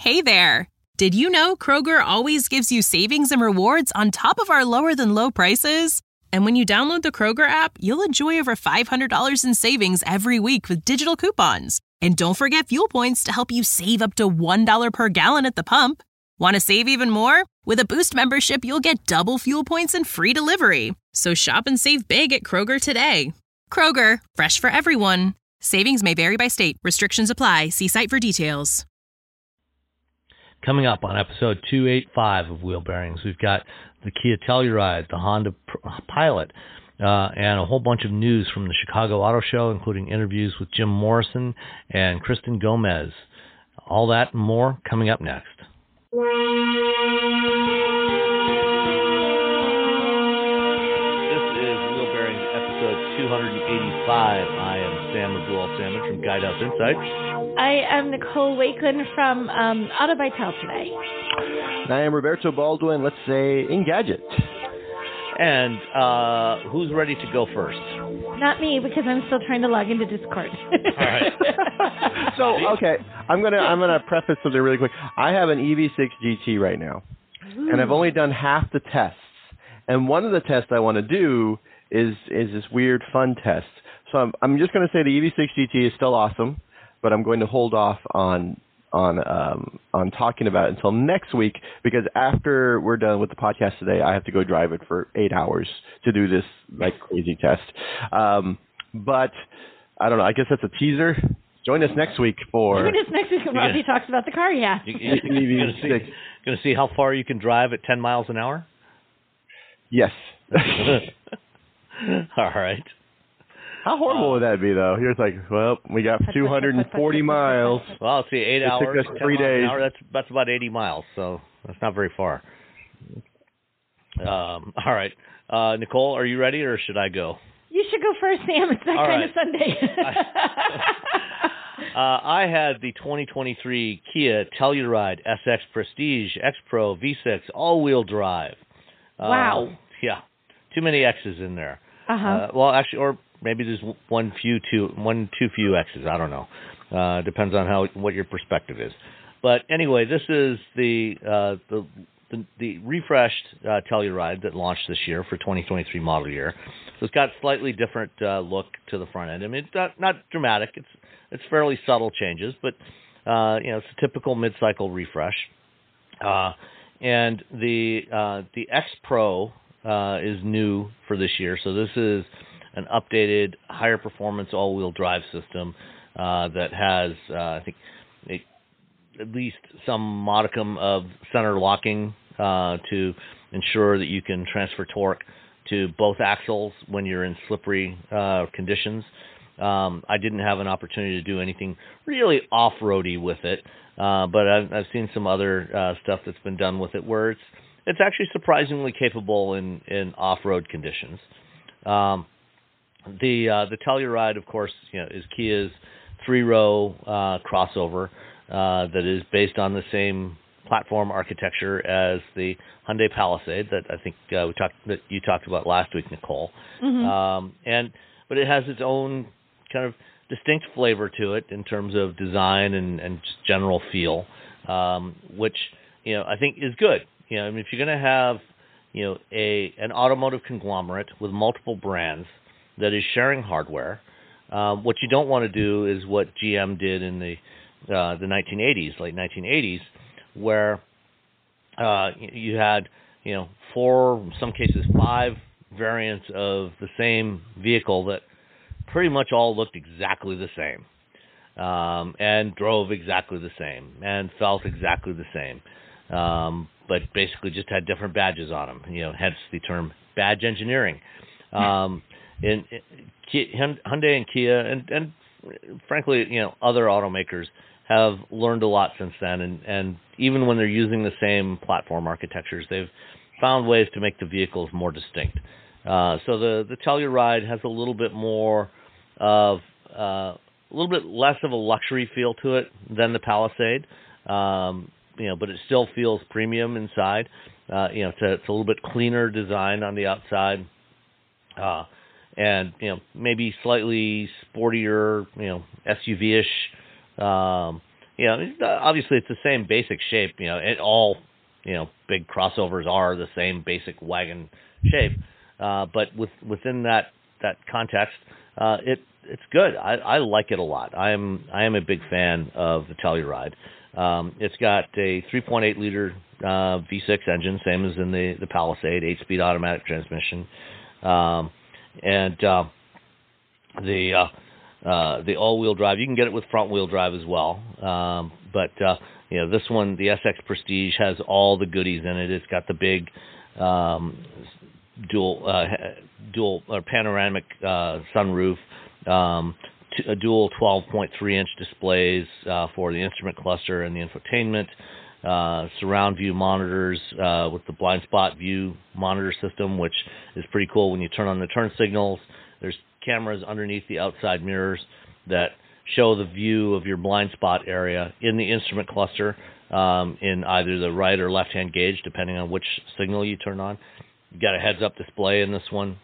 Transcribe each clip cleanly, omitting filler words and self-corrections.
Hey there! Did you know Kroger always gives you savings and rewards on top of our lower-than-low prices? And when you download the Kroger app, you'll enjoy over $500 in savings every week with digital coupons. And don't forget fuel points to help you save up to $1 per gallon at the pump. Want to save even more? With a Boost membership, you'll get double fuel points and free delivery. So shop and save big at Kroger today. Kroger, fresh for everyone. Savings may vary by state. Restrictions apply. See site for details. Coming up on episode 285 of Wheel Bearings, we've got the Kia Telluride, the Honda Pilot, and a whole bunch of news from the Chicago Auto Show, including interviews with Jim Morrison and Kristen Gomez. All that and more coming up next. This is Wheel Bearings episode 285. I am Sam Abdul-Samad from Guidehouse Insights. I am Nicole Wakeland from Auto by Tel today. And I am Roberto Baldwin, let's say Engadget. And who's ready to go first? Not me, because I'm still trying to log into Discord. All right. So, okay, I'm gonna preface something really quick. I have an EV6 GT right now, and I've only done half the tests. And one of the tests I want to do is this weird fun test. So I'm just going to say the EV6 GT is still awesome, but I'm going to hold off on talking about it until next week, because after we're done with the podcast today, I have to go drive it for 8 hours to do this like crazy test. But I don't know. I guess that's a teaser. Join us next week for. Join us next week when Robbie talks about the car. Yeah. You're going to see how far you can drive at 10 miles an hour. Yes. All right. How horrible would that be, though? Here's like, well, we got 240 miles. Well, let's see, 8 hours. It took us 3 days. That's about 80 miles, so that's not very far. All right. Nicole, are you ready, or should I go? You should go first, Sam. It's that kind of Sunday. I had the 2023 Kia Telluride SX Prestige, X-Pro, V6, all-wheel drive. Wow. Yeah. Too many X's in there. Uh-huh. Well, actually, or maybe there's too few X's. I don't know. Depends on what your perspective is. But anyway, this is the refreshed Telluride that launched this year for 2023 model year. So it's got slightly different look to the front end. I mean, it's not dramatic. It's fairly subtle changes, but it's a typical mid-cycle refresh. And the X Pro is new for this year. So this is an updated, higher performance all-wheel drive system that has, I think, at least some modicum of center locking to ensure that you can transfer torque to both axles when you're in slippery conditions. I didn't have an opportunity to do anything really off-roady with it, but I've seen some other stuff that's been done with it where it's actually surprisingly capable in off-road conditions. The Telluride, of course, is Kia's 3-row crossover that is based on the same platform architecture as the Hyundai Palisade that I think you talked about last week, Nicole. Mm-hmm. But it has its own kind of distinct flavor to it in terms of design and just general feel, which I think is good. I mean, if you're going to have an automotive conglomerate with multiple brands that is sharing hardware, what you don't want to do is what GM did in the 1980s, late 1980s, where you had 4, in some cases 5 variants of the same vehicle that pretty much all looked exactly the same, and drove exactly the same, and felt exactly the same, but basically just had different badges on them. Hence the term badge engineering. In Hyundai and Kia, and frankly, other automakers have learned a lot since then, and even when they're using the same platform architectures, they've found ways to make the vehicles more distinct. So the Telluride has a little bit more of a little bit less of a luxury feel to it than the Palisade, but it still feels premium inside. It's a little bit cleaner design on the outside, and maybe slightly sportier, SUV-ish obviously it's the same basic shape. All big crossovers are the same basic wagon shape. But within that context, it's good. I like it a lot. I am a big fan of the Telluride. It's got a 3.8 liter V6 engine, same as in the Palisade, 8-speed automatic transmission, and the all-wheel drive. You can get it with front-wheel drive as well, but this one, the SX Prestige, has all the goodies in it. It's got the big dual or panoramic sunroof, a dual 12.3-inch displays for the instrument cluster and the infotainment, surround view monitors with the blind spot view monitor system, which is pretty cool. When you turn on the turn signals, there's cameras underneath the outside mirrors that show the view of your blind spot area in the instrument cluster in either the right or left-hand gauge, depending on which signal you turn on. You got a heads-up display in this one.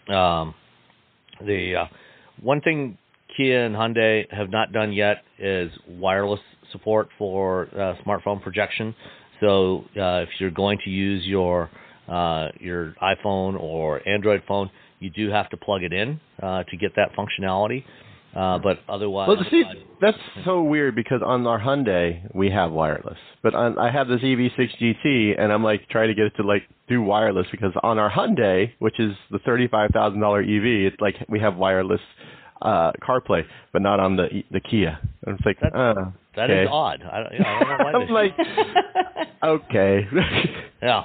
The one thing Kia and Hyundai have not done yet is wireless support for smartphone projection. So if you're going to use your iPhone or Android phone, you do have to plug it in to get that functionality. But otherwise, well, see, that's so weird because on our Hyundai we have wireless, but I have this EV6 GT, and I'm like trying to get it to do wireless because on our Hyundai, which is the $35,000 EV, it's like we have wireless CarPlay, but not on the Kia. And it's like that is odd. I don't know why. I'm like, okay, yeah.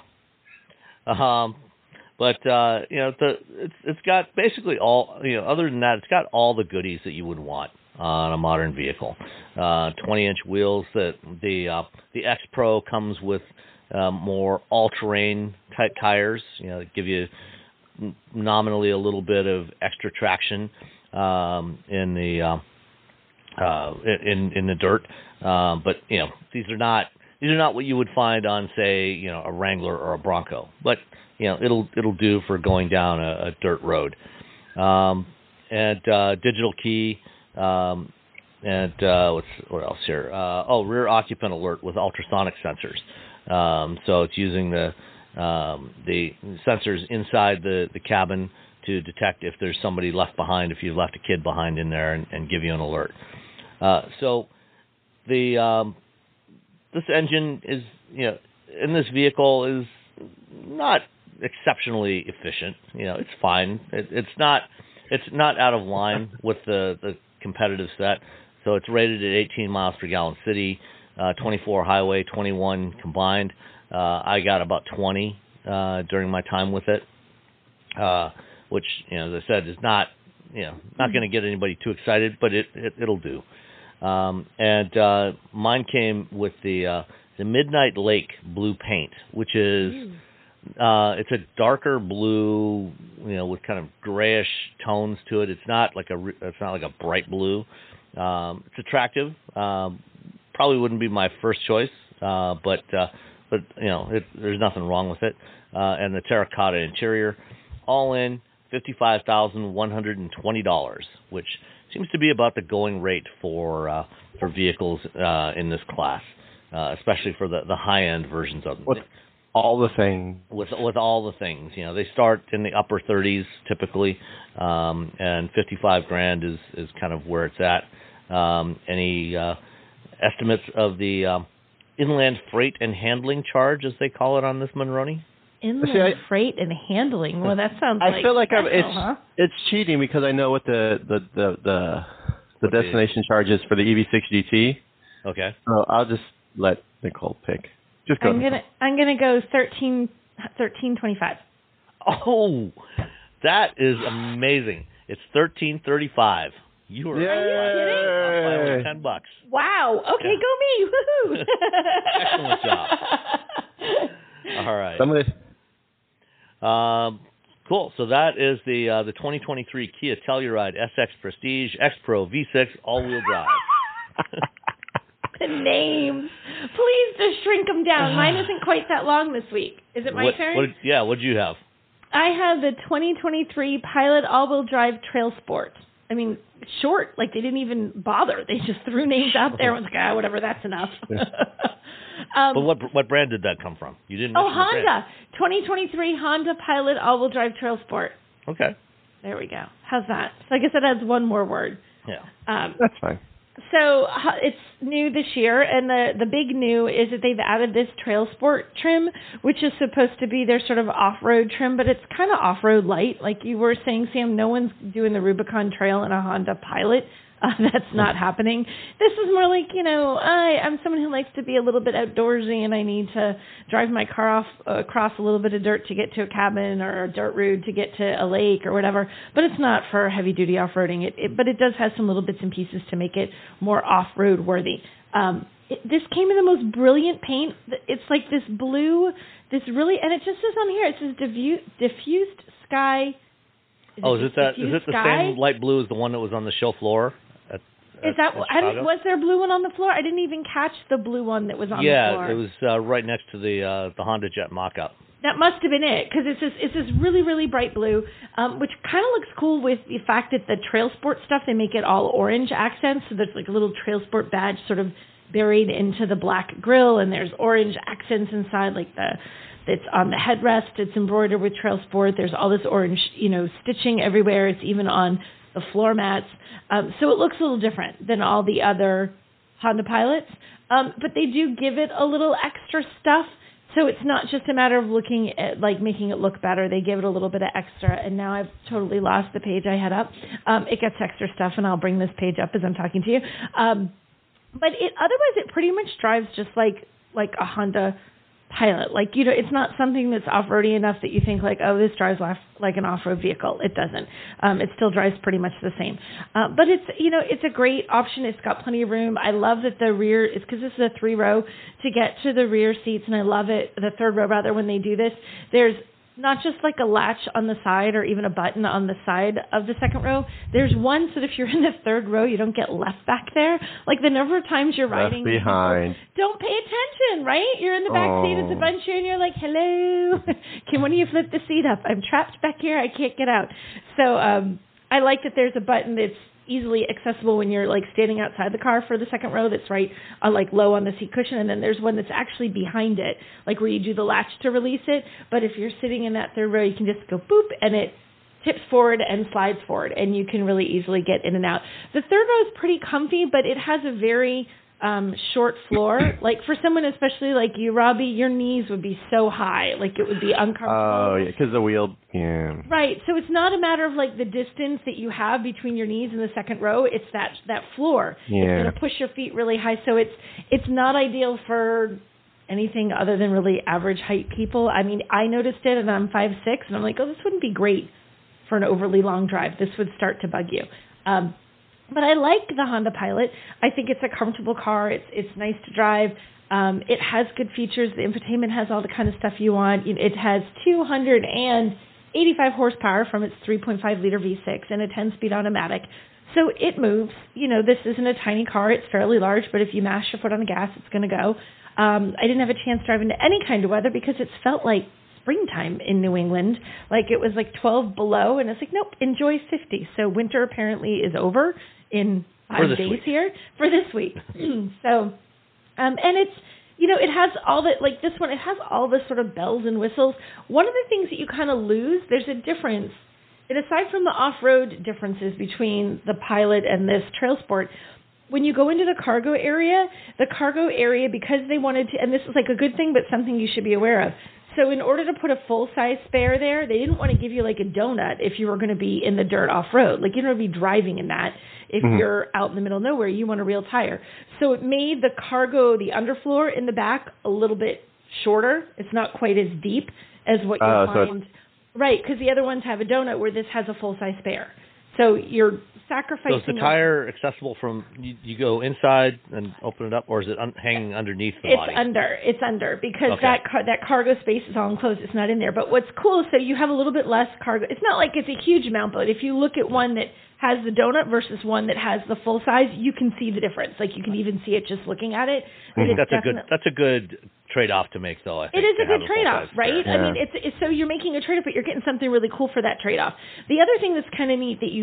But it's got basically all, other than that, it's got all the goodies that you would want on a modern vehicle. 20-inch wheels. The X Pro comes with more all-terrain type tires. That give you nominally a little bit of extra traction in the dirt. But these are not what you would find on, say, a Wrangler or a Bronco. But it'll do for going down a dirt road. And digital key, and what else here? Rear occupant alert with ultrasonic sensors. So it's using the sensors inside the cabin to detect if there's somebody left behind, if you've left a kid behind in there, and give you an alert. So this engine is, in this vehicle is not exceptionally efficient. It's fine. It's not out of line with the competitive set. So it's rated at 18 miles per gallon city, 24 highway, 21 combined. I got about 20 during my time with it, which, as I said, is not going to get anybody too excited, but it'll do. And mine came with the Midnight Lake blue paint, which is it's a darker blue, with kind of grayish tones to it. It's not like a bright blue. It's attractive. Probably wouldn't be my first choice, but there's nothing wrong with it. And the terracotta interior, all in $55,120, which seems to be about the going rate for vehicles in this class, especially for the high end versions of them. With all the things. With all the things, they start in the upper 30s typically, and $55,000 is kind of where it's at. Any estimates of the inland freight and handling charge, as they call it on this Monroney? Inland freight and handling. Well, that sounds. I feel like it's cheating because I know what the destination charge is for the EV6 GT. Okay. So I'll just let Nicole pick. Just go. I'm gonna go $13.25. Oh, that is amazing! It's $13.35. You are kidding? $10. Wow. Okay, go me! Woohoo! Excellent job. All right. Cool. So that is the 2023 Kia Telluride SX Prestige X Pro V6 all-wheel drive. The names. Please just shrink them down. Mine isn't quite that long this week. Is it my turn? What did you have? I have the 2023 Pilot all-wheel drive Trail Sport. I mean, short. Like, they didn't even bother. They just threw names out there and was like, whatever, that's enough. But what brand did that come from? You didn't mention Honda. the brand. 2023 Honda Pilot all-wheel drive Trail Sport. Okay. There we go. How's that? So I guess it adds one more word. Yeah. That's fine. So it's new this year, and the big new is that they've added this Trail Sport trim, which is supposed to be their sort of off-road trim, but it's kind of off-road light. Like you were saying, Sam, no one's doing the Rubicon Trail in a Honda Pilot. That's not happening. This is more like, I'm someone who likes to be a little bit outdoorsy, and I need to drive my car across a little bit of dirt to get to a cabin or a dirt road to get to a lake or whatever. But it's not for heavy-duty off-roading. But it does have some little bits and pieces to make it more off-road worthy. This came in the most brilliant paint. It's like this blue, and it just says on here, it says diffused sky. Is it the same light blue as the one that was on the show floor? Was there a blue one on the floor? I didn't even catch the blue one that was on the floor. Yeah, it was right next to the Honda Jet mock-up. That must have been it, because it's this really, really bright blue, which kind of looks cool with the fact that the Trail Sport stuff, they make it all orange accents, so there's like a little Trail Sport badge sort of buried into the black grille, and there's orange accents inside, like it's on the headrest. It's embroidered with Trail Sport. There's all this orange, stitching everywhere. It's even on the floor mats. So it looks a little different than all the other Honda Pilots. But they do give it a little extra stuff. So it's not just a matter of looking at, like, making it look better. They give it a little bit of extra. And now I've totally lost the page I had up. It gets extra stuff, and I'll bring this page up as I'm talking to you. But otherwise, it pretty much drives just like a Honda Pilot. Like, it's not something that's off-roady enough that you think like, oh, this drives like an off-road vehicle. It doesn't. It still drives pretty much the same. But it's a great option. It's got plenty of room. I love that the rear is, because this is a 3-row to get to the rear seats, and I love it, the 3rd row rather, when they do this. There's not just like a latch on the side or even a button on the side of the 2nd row. There's one so that if you're in the 3rd row, you don't get left back there. Like the number of times you're riding, left behind. Don't pay attention, right? You're in the back seat, it's a bunch of you, and you're like, hello, can one of you flip the seat up? I'm trapped back here, I can't get out. So I like that there's a button that's easily accessible when you're like standing outside the car for the 2nd row, that's right like low on the seat cushion, and then there's one that's actually behind it, like where you do the latch to release it. But if you're sitting in that 3rd row, you can just go boop, and it tips forward and slides forward, and you can really easily get in and out. The 3rd row is pretty comfy, but it has a very short floor. Like for someone especially like you, Robbie, your knees would be so high, like it would be uncomfortable. Oh, yeah, because the wheel, yeah. Right, so it's not a matter of like the distance that you have between your knees and the 2nd row. It's that floor. Yeah. It's going to push your feet really high, so it's not ideal for anything other than really average height people. I mean, I noticed it, and I'm 5'6", and I'm like, oh, this wouldn't be great for an overly long drive. This would start to bug you. But I like the Honda Pilot. I think it's a comfortable car. It's nice to drive. It has good features. The infotainment has all the kind of stuff you want. It has 285 horsepower from its 3.5-liter V6 and a 10-speed automatic. So it moves. This isn't a tiny car. It's fairly large, but if you mash your foot on the gas, it's going to go. I didn't have a chance to drive into any kind of weather because it's felt like springtime in New England. Like it was like 12 below, and it's like, nope, enjoy 50. So winter apparently is over in 5 days here for this week. So, and it's, it has all the, like this one, it has all the sort of bells and whistles. One of the things that you kind of lose, there's a difference. And aside from the off-road differences between the Pilot and this Trail Sport, when you go into the cargo area, because they wanted to, and this is like a good thing, but something you should be aware of. So in order to put a full-size spare there, they didn't want to give you like a donut if you were going to be in the dirt off-road. Like you don't want to be driving in that. If you're out in the middle of nowhere, you want a real tire. So it made the cargo, the underfloor in the back, a little bit shorter. It's not quite as deep as what you find. Right, because the other ones have a donut where this has a full-size spare. So you're sacrificing. So is the tire accessible from, you go inside and open it up, or is it hanging underneath the body? It's under, because that cargo space is all enclosed. It's not in there. But what's cool is so you have a little bit less cargo. It's not like it's a huge amount, but if you look at one that has the donut versus one that has the full size, you can see the difference. Like you can even see it just looking at it. That's a good trade-off to make, though. I think it is a good trade-off, right? Yeah. I mean, it's so you're making a trade-off, but you're getting something really cool for that trade-off. The other thing that's kind of neat that you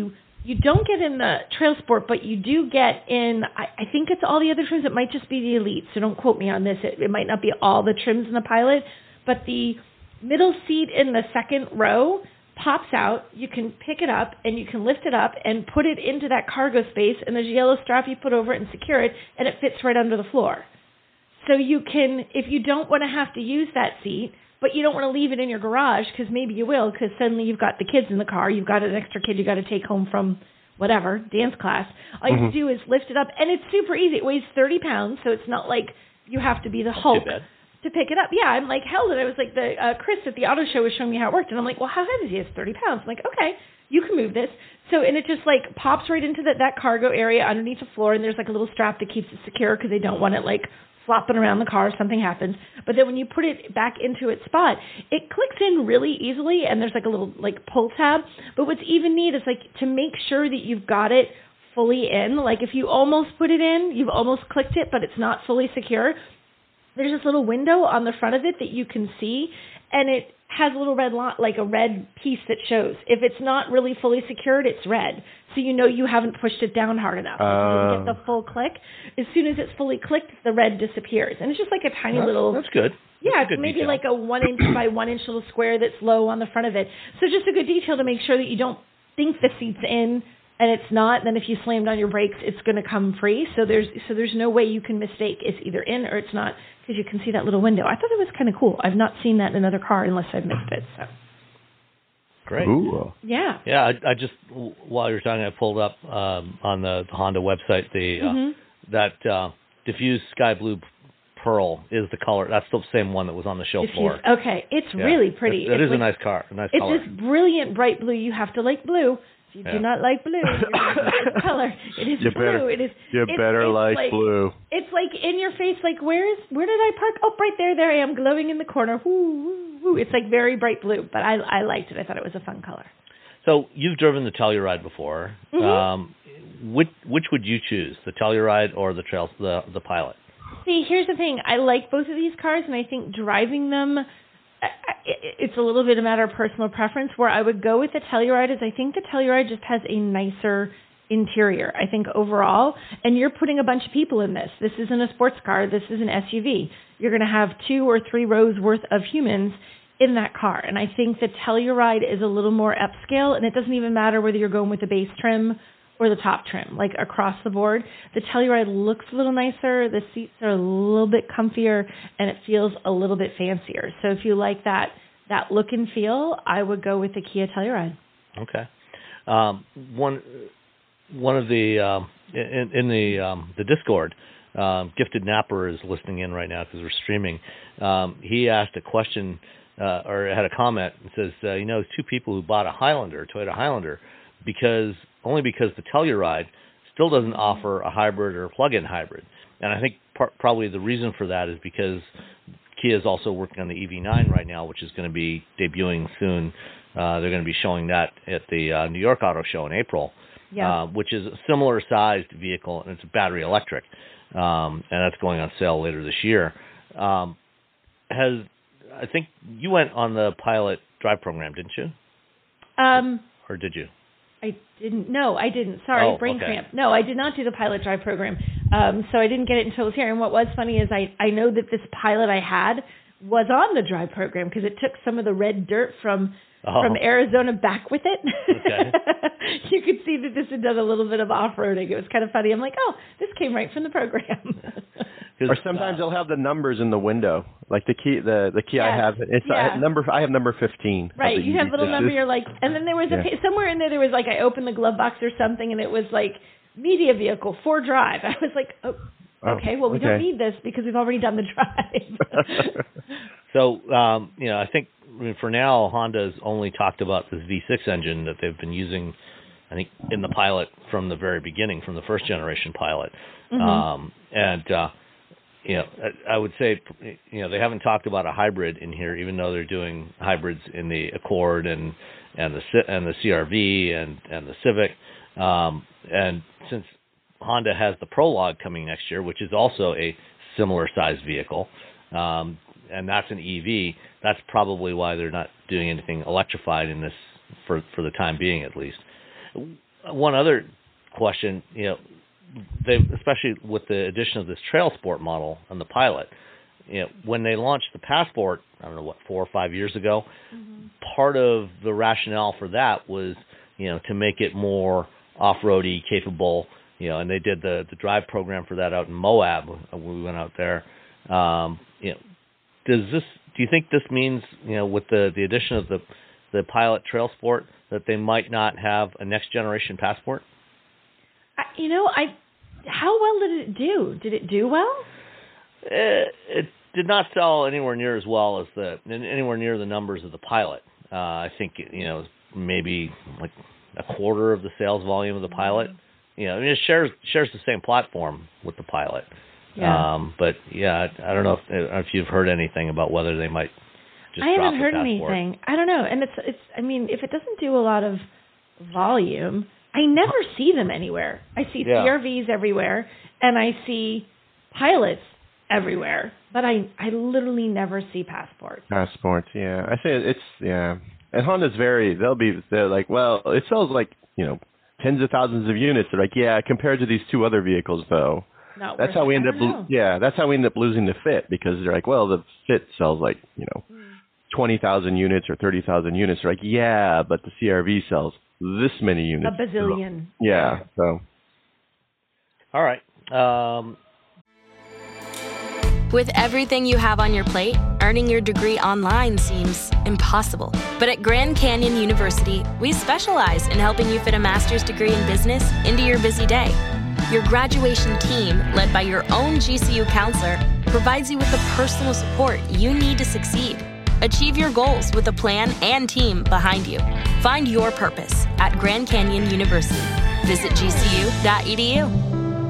you don't get in the Trail Sport, but you do get in, I think it's all the other trims. It might just be the Elite, so don't quote me on this. It might not be all the trims in the Pilot, but the middle seat in the second row pops out. You can pick it up, and you can lift it up and put it into that cargo space, and there's a yellow strap you put over it and secure it, and it fits right under the floor. So you can, if you don't want to have to use that seat, but you don't want to leave it in your garage, because maybe you will, because suddenly you've got the kids in the car, you've got an extra kid you got to take home from whatever, dance class. All you have to do is lift it up, and it's super easy. It weighs 30 pounds, so it's not like you have to be the Hulk to pick it up. Yeah, I'm like, held it. I was like, Chris at the auto show was showing me how it worked, and I'm like, well, how heavy is he? It's 30 pounds. I'm like, okay, you can move this. So, and it just like pops right into that cargo area underneath the floor, and there's like a little strap that keeps it secure because they don't want it like flopping around the car if something happens. But then when you put it back into its spot, it clicks in really easily, and there's like a little like pull tab. But what's even neat is like to make sure that you've got it fully in. Like if you almost put it in, you've almost clicked it, but it's not fully secure. There's this little window on the front of it that you can see, and it has a little red like a red piece that shows. If it's not really fully secured, it's red. So you know you haven't pushed it down hard enough. You don't get the full click. As soon as it's fully clicked, the red disappears. And it's just like a tiny little... That's good. Yeah, that's it's maybe detail. like a 1 inch by 1 inch little square that's low on the front of it. So just a good detail to make sure that you don't think the seat's in and it's not. Then if you slammed on your brakes, it's going to come free. So there's no way you can mistake it's either in or it's not, because you can see that little window. I thought it was kind of cool. I've not seen that in another car unless I've missed it. So. Great. Ooh. Yeah. Yeah, I just, while you were talking, I pulled up on the Honda website that diffused sky blue pearl is the color. That's the same one that was on the show floor. Okay, it's really pretty. It is a nice car, a nice color. It's this brilliant bright blue. You have to like blue. If you do not like blue, you're not like the color. It is blue. You better like blue. It's like in your face. Like where did I park? Oh, right there. There I am, glowing in the corner. Woo, woo, woo. It's like very bright blue, but I liked it. I thought it was a fun color. So you've driven the Telluride before. Mm-hmm. Which would you choose, the Telluride or the Pilot? See, here's the thing. I like both of these cars, and I think driving them, it's a little bit a matter of personal preference. Where I would go with the Telluride is I think the Telluride just has a nicer interior, I think, overall. And you're putting a bunch of people in this. This isn't a sports car. This is an SUV. You're going to have 2 or 3 rows worth of humans in that car. And I think the Telluride is a little more upscale, and it doesn't even matter whether you're going with the base trim or the top trim, like across the board. The Telluride looks a little nicer, the seats are a little bit comfier, and it feels a little bit fancier. So if you like that look and feel, I would go with the Kia Telluride. Okay. One of the in the Discord, Gifted Napper is listening in right now because we're streaming. He asked a question or had a comment and says, there's 2 people who bought a Toyota Highlander, only because the Telluride still doesn't offer a hybrid or a plug-in hybrid. And I think probably the reason for that is because Kia is also working on the EV9 right now, which is going to be debuting soon. They're going to be showing that at the New York Auto Show in April, which is a similar sized vehicle, and it's battery electric. And that's going on sale later this year. I think you went on the Pilot drive program, didn't you? Or did you? I didn't. No, I didn't. Sorry, brain cramp. No, I did not do the Pilot drive program. So I didn't get it until it was here. And what was funny is I know that this Pilot I had was on the drive program because it took some of the red dirt from Arizona back with it. Okay. You could see that this had done a little bit of off-roading. It was kind of funny. I'm like, this came right from the program. Or sometimes they'll have the numbers in the window, like the key. The key I have. I have number 15. Right, you have a little number. You're like, and then there was somewhere in there. There was like I opened the glove box or something, and it was like media vehicle 4 drive. I was like, okay, well we don't need this because we've already done the drive. So I think for now Honda's only talked about this V6 engine that they've been using, I think, in the Pilot from the very beginning, from the first generation Pilot, I would say, they haven't talked about a hybrid in here, even though they're doing hybrids in the Accord and the CR-V and the Civic. And since Honda has the Prologue coming next year, which is also a similar sized vehicle, and that's an EV, that's probably why they're not doing anything electrified in this for the time being, at least. one other question, they, especially with the addition of this Trail Sport model on the Pilot, when they launched the Passport, I don't know, 4 or 5 years ago, part of the rationale for that was, to make it more off-roady capable, and they did the drive program for that out in Moab when we went out there. Do you think this means, with the addition of the Pilot Trail Sport, that they might not have a next generation Passport? How well did it do? Did it do well? It did not sell anywhere near as well as anywhere near the numbers of the Pilot. I think maybe like a quarter of the sales volume of the Pilot. It shares the same platform with the Pilot. Yeah. But yeah, I don't know if you've heard anything about whether they might just I drop haven't the heard Passport. anything. I don't know. And it's. I mean, if it doesn't do a lot of volume, I never see them anywhere. I see CRVs everywhere, and I see Pilots everywhere, but I literally never see Passports. Passports, yeah. I say and Honda's they're like, well, it sells like, tens of thousands of units. They're like, yeah, compared to these two other vehicles though. That's how we end up that's how we end up losing the Fit, because they're like, well, the Fit sells like, 20,000 units or 30,000 units. They're like, yeah, but the CRV sells this many units. A bazillion. Yeah, so. All right. With everything you have on your plate, earning your degree online seems impossible. But at Grand Canyon University, we specialize in helping you fit a master's degree in business into your busy day. Your graduation team, led by your own GCU counselor, provides you with the personal support you need to succeed. Achieve your goals with a plan and team behind you. Find your purpose at Grand Canyon University. Visit gcu.edu.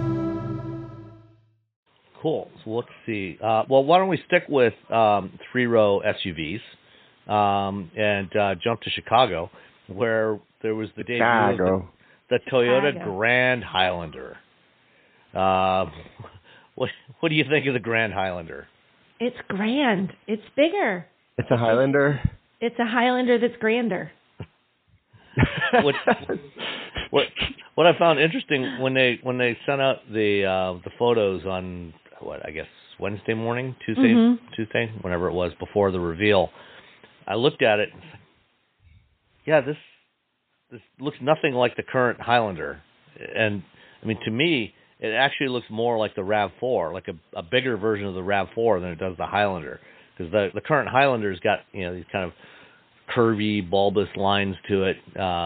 Cool. So let's see. Why don't we stick with three-row SUVs and jump to Chicago, where there was the debut of the Toyota Grand Highlander. What do you think of the Grand Highlander? It's grand. It's bigger. It's a Highlander? It's a Highlander that's grander. What I found interesting when they sent out the photos on Wednesday morning, Tuesday, whenever it was before the reveal, I looked at it and was like, yeah, this looks nothing like the current Highlander, and I mean, to me, it actually looks more like the RAV4, like a bigger version of the RAV4 than it does the Highlander, because the current Highlander's got these kind of curvy, bulbous lines to it,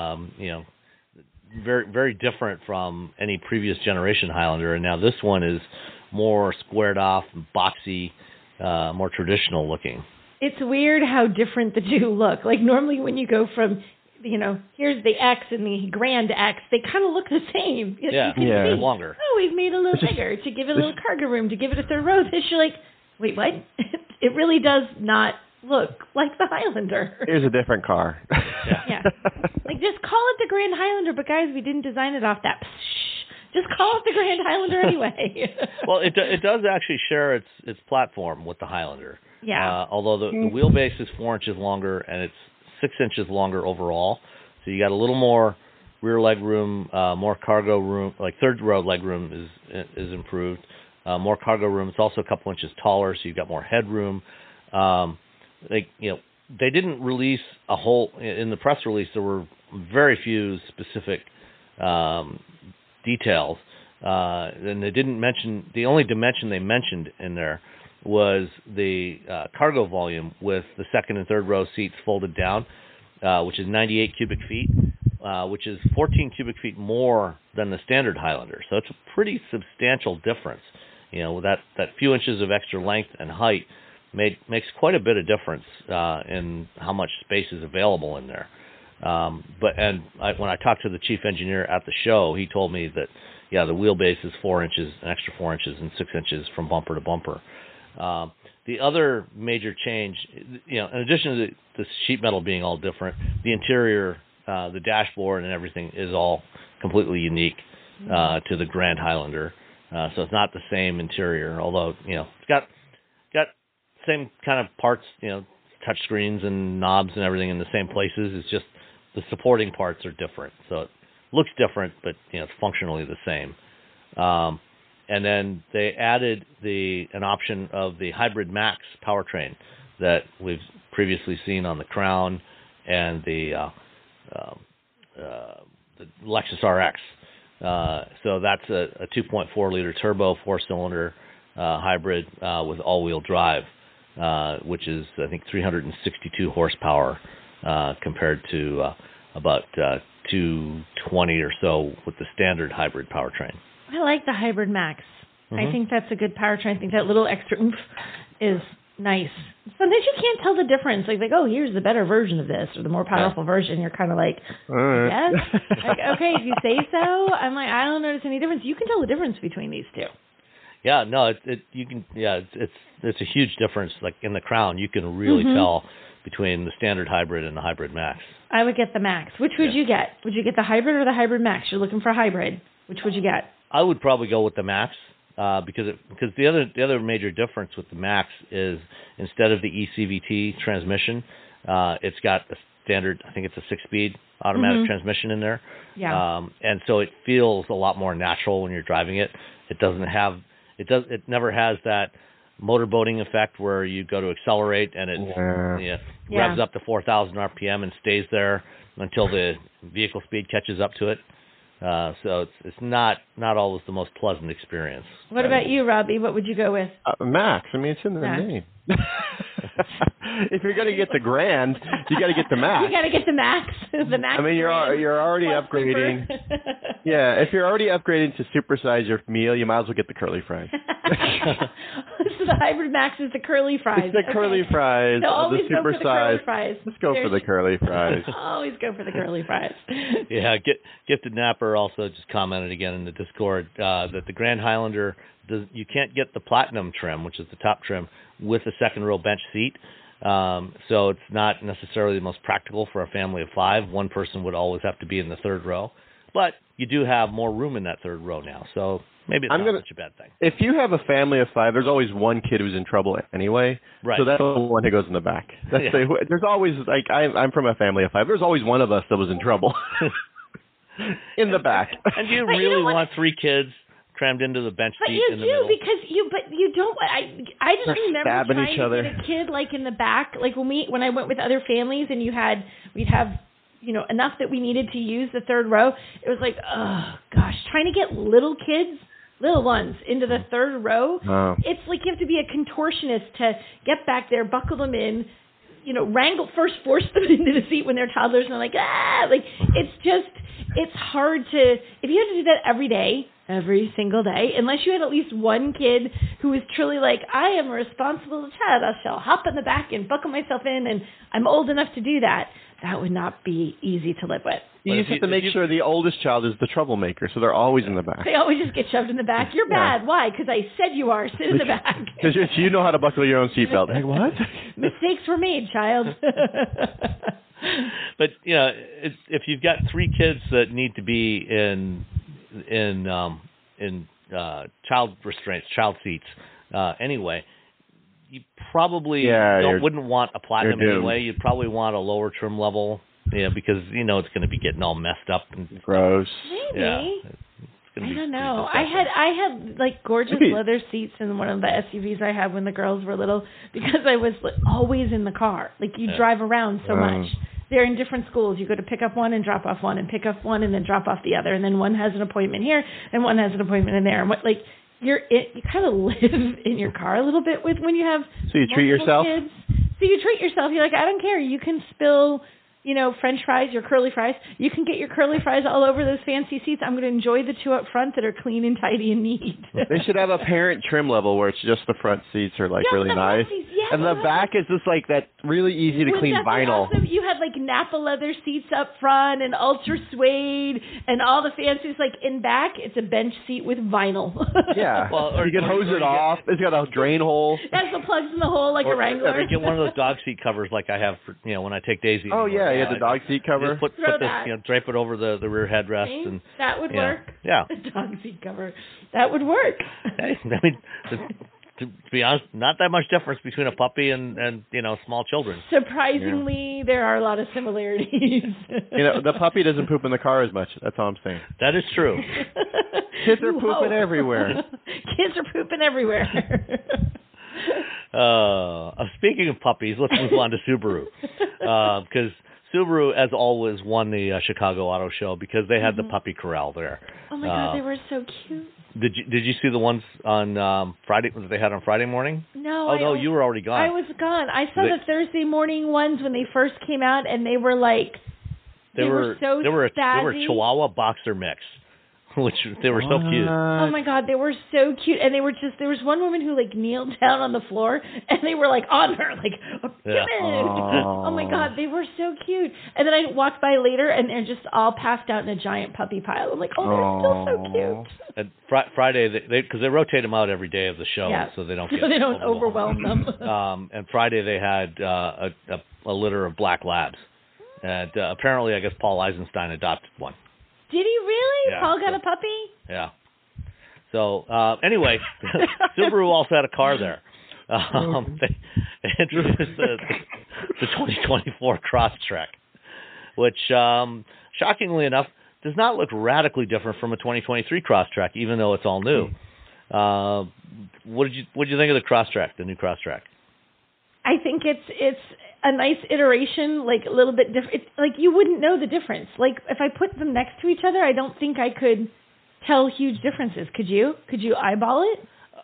very, very different from any previous generation Highlander, and now this one is more squared off, boxy, more traditional looking. It's weird how different the two look. Like normally when you go from, here's the X and the Grand X, they kind of look the same. Yeah, you can see, longer. Oh, we've made it a little bigger to give it a little cargo room, to give it a third row. This you're like, wait, what? It really does not look like the Highlander. Here's a different car. Yeah. Like, just call it the Grand Highlander, but guys, we didn't design it off that. Just call it the Grand Highlander anyway. Well, it does actually share its platform with the Highlander. Yeah. Although the wheelbase is 4 inches longer and it's 6 inches longer overall, so you got a little more rear leg room, more cargo room. Like third row leg room is improved. More cargo room. It's also a couple inches taller, so you've got more headroom. They didn't release a whole in the press release. There were very few specific details, and they didn't mention, the only dimension they mentioned in there was the cargo volume with the second and third row seats folded down, which is 98 cubic feet, which is 14 cubic feet more than the standard Highlander. So it's a pretty substantial difference. That few inches of extra length and height makes quite a bit of difference in how much space is available in there. When I talked to the chief engineer at the show, he told me that, the wheelbase is 4 inches, an extra 4 inches and 6 inches from bumper to bumper. The other major change, in addition to the sheet metal being all different, the interior, the dashboard and everything is all completely unique to the Grand Highlander. So it's not the same interior, although, it's got same kind of parts, touch screens and knobs and everything in the same places. It's just the supporting parts are different. So looks different, but it's functionally the same. And then they added an option of the Hybrid Max powertrain that we've previously seen on the Crown and the Lexus RX. So that's a 2.4 liter turbo 4-cylinder hybrid with all-wheel drive, which is I think 362 horsepower compared to about 220 or so with the standard hybrid powertrain. I like the Hybrid Max. I think that's a good powertrain. I think that little extra oomph is nice. Sometimes you can't tell the difference. Like, oh, here's the better version of this or the more powerful version. You're kind of like, yes? Like, okay, if you say so. I'm like, I don't notice any difference. You can tell the difference between these two. Yeah, no, you can. Yeah, it's a huge difference. Like in the Crown, you can really tell between the standard hybrid and the Hybrid Max. I would get the Max. Which would you get? Would you get the hybrid or the Hybrid Max? You're looking for hybrid. Which would you get? I would probably go with the Max because the other major difference with the Max is instead of the eCVT transmission, it's got a standard. I think it's a 6-speed automatic transmission in there. Yeah. And so it feels a lot more natural when you're driving it. It never has that motorboating effect where you go to accelerate and it revs up to 4,000 RPM and stays there until the vehicle speed catches up to it. So it's not always the most pleasant experience. What about you, Robbie? What would you go with? Max. I mean, it's in the name. If you're going to get the Grand, you got to get the Max. You got to get the Max. The Max. I mean, you're already upgrading. Yeah, if you're already upgrading to supersize your meal, you might as well get the curly fries. So the Hybrid Max is the curly fries. It's the curly fries. So always the supersize. Go for the curly fries. Let's go for the curly fries. Always go for the curly fries. Yeah, Gifted Napper also just commented again in the Discord that the Grand Highlander you can't get the Platinum trim, which is the top trim, with a second row bench seat. So it's not necessarily the most practical for a family of 5. One person would always have to be in the third row. But you do have more room in that third row now. So maybe it's not such a bad thing. If you have a family of 5, there's always one kid who's in trouble anyway. Right. So that's the one who goes in the back. There's always, like, I'm from a family of 5. There's always one of us that was in trouble in the back. And do you really want 3 kids crammed into the bench seat in the middle? But you don't. I just remember trying to get a kid like in the back, like when I went with other families and we'd have enough that we needed to use the third row. It was like, oh gosh, trying to get little ones into the third row. Oh. It's like you have to be a contortionist to get back there, buckle them in, force them into the seat when they're toddlers and they're like, it's hard to, if you had to do that every day, every single day, unless you had at least one kid who was truly like, I am a responsible child, I shall hop in the back and buckle myself in, and I'm old enough to do that. That would not be easy to live with. You just have to make sure the oldest child is the troublemaker, so they're always in the back. They always just get shoved in the back. You're bad. Why? Because I said you are. Sit in the back. Because you know how to buckle your own seatbelt. Like, what? Mistakes were made, child. But if you've got 3 kids that need to be in child restraints, child seats, anyway, you probably wouldn't want a Platinum anyway. You'd probably want a lower trim level, because it's going to be getting all messed up and gross. Maybe. Yeah. I don't know. I had like gorgeous leather seats in one of the SUVs I had when the girls were little because I was always in the car. Like you drive around so much. They're in different schools. You go to pick up one and drop off one, and pick up one and then drop off the other, and then one has an appointment here and one has an appointment in there. And you kind of live in your car a little bit with when you have so you treat yourself. Kids. So you treat yourself. You're like, I don't care. You can spill French fries, your curly fries. You can get your curly fries all over those fancy seats. I'm going to enjoy the 2 up front that are clean and tidy and neat. They should have a parent trim level where it's just the front seats are really nice. And the back is just like that really easy to clean vinyl. Awesome. You had like Napa leather seats up front and ultra suede and all the fancies. Like in back, it's a bench seat with vinyl. Yeah. Well, or you can hose it off. It's got a drain hole. It has the plugs in the hole like a Wrangler. Or get one of those dog seat covers like I have for when I take Daisy. Oh yeah, you have the dog seat cover. Put this, drape it over the rear headrest, and that would work. Yeah. The dog seat cover. That would work. Hey, I mean, to be honest, not that much difference between a puppy and small children. Surprisingly, there are a lot of similarities. The puppy doesn't poop in the car as much. That's all I'm saying. That is true. Kids are pooping everywhere. Kids are pooping everywhere. Speaking of puppies, let's move on to Subaru. Because Subaru, as always, won the Chicago Auto Show because they had the puppy corral there. Oh my God, they were so cute. Did you see the ones on Friday that they had on Friday morning? No. Oh no, you were already gone. I was gone. I saw the Thursday morning ones when they first came out, and they were like they were so they were a Chihuahua boxer mix. Which they were so cute. Oh my God, they were so cute, and they were there was one woman who like kneeled down on the floor, and they were like on her, like, oh my God, they were so cute. And then I walked by later, and they're just all passed out in a giant puppy pile. I'm like, they're still so cute. And Friday, because they rotate them out every day of the show, so they don't overwhelm them. And Friday they had a litter of black labs, and apparently, I guess Paul Eisenstein adopted one. Did he really? Yeah, Paul got a puppy? Yeah. So, anyway, Subaru also had a car there. They introduced the 2024 Crosstrek, which, shockingly enough, does not look radically different from a 2023 Crosstrek, even though it's all new. What did you think of the Crosstrek, the new Crosstrek? I think it's a nice iteration, like a little bit different. Like you wouldn't know the difference. Like if I put them next to each other, I don't think I could tell huge differences. Could you? Could you eyeball it?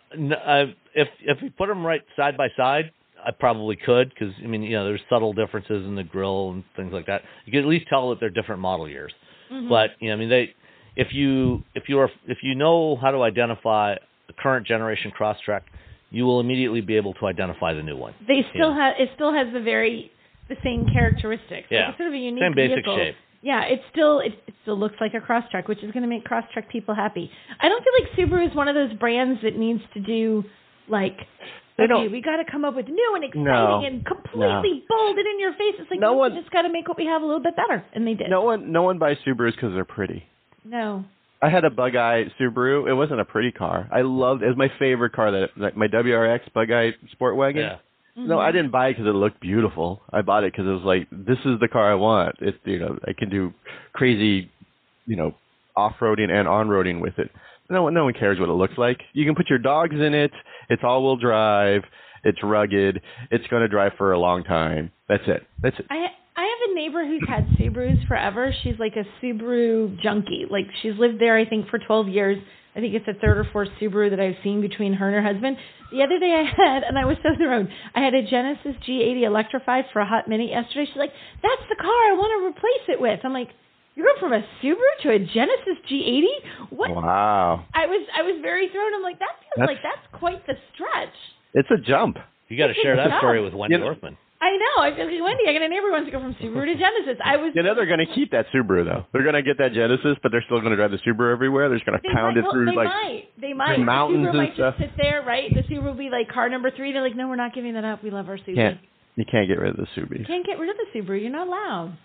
If we put them right side by side, I probably could, because there's subtle differences in the grille and things like that. You can at least tell that they're different model years. Mm-hmm. But if you know how to identify the current generation Crosstrek, you will immediately be able to identify the new one. It still has the same characteristics. Yeah, it's sort of a unique same basic vehicle. shape. Yeah, it still looks like a Crosstrek, which is going to make Crosstrek people happy. I don't feel like Subaru is one of those brands that needs to do like, we got to come up with new and exciting and completely bold and in your face. It's like we just got to make what we have a little bit better, and they did. No one buys Subarus because they're pretty. No. I had a Bug-Eye Subaru. It wasn't a pretty car. It was my favorite car, my WRX Bug-Eye Sport Wagon. Yeah. Mm-hmm. No, I didn't buy it because it looked beautiful. I bought it because it was like, this is the car I want. It's I can do crazy, off-roading and on-roading with it. No one cares what it looks like. You can put your dogs in it. It's all-wheel drive. It's rugged. It's going to drive for a long time. That's it. I have a neighbor who's had Subarus forever. She's like a Subaru junkie. Like she's lived there, I think, for 12 years. I think it's the third or fourth Subaru that I've seen between her and her husband. The other day and I was so thrilled, I had a Genesis G80 electrified for a hot minute yesterday. She's like, that's the car I want to replace it with. I'm like, you're going from a Subaru to a Genesis G80? What? Wow. I was very thrilled. I'm like, that's quite the stretch. It's a jump. You got to share that story with Wendy Orthman. I know. I feel like, Wendy, I got a neighbor who wants to go from Subaru to Genesis. They're going to keep that Subaru, though. They're going to get that Genesis, but they're still going to drive the Subaru everywhere. They're just going to pound it through They might. mountains the Subaru and stuff. Just sit there, right? The Subaru will be like car number 3. They're like, no, we're not giving that up. We love our Subaru. You can't get rid of the Subaru. You can't get rid of the Subaru. You're not allowed.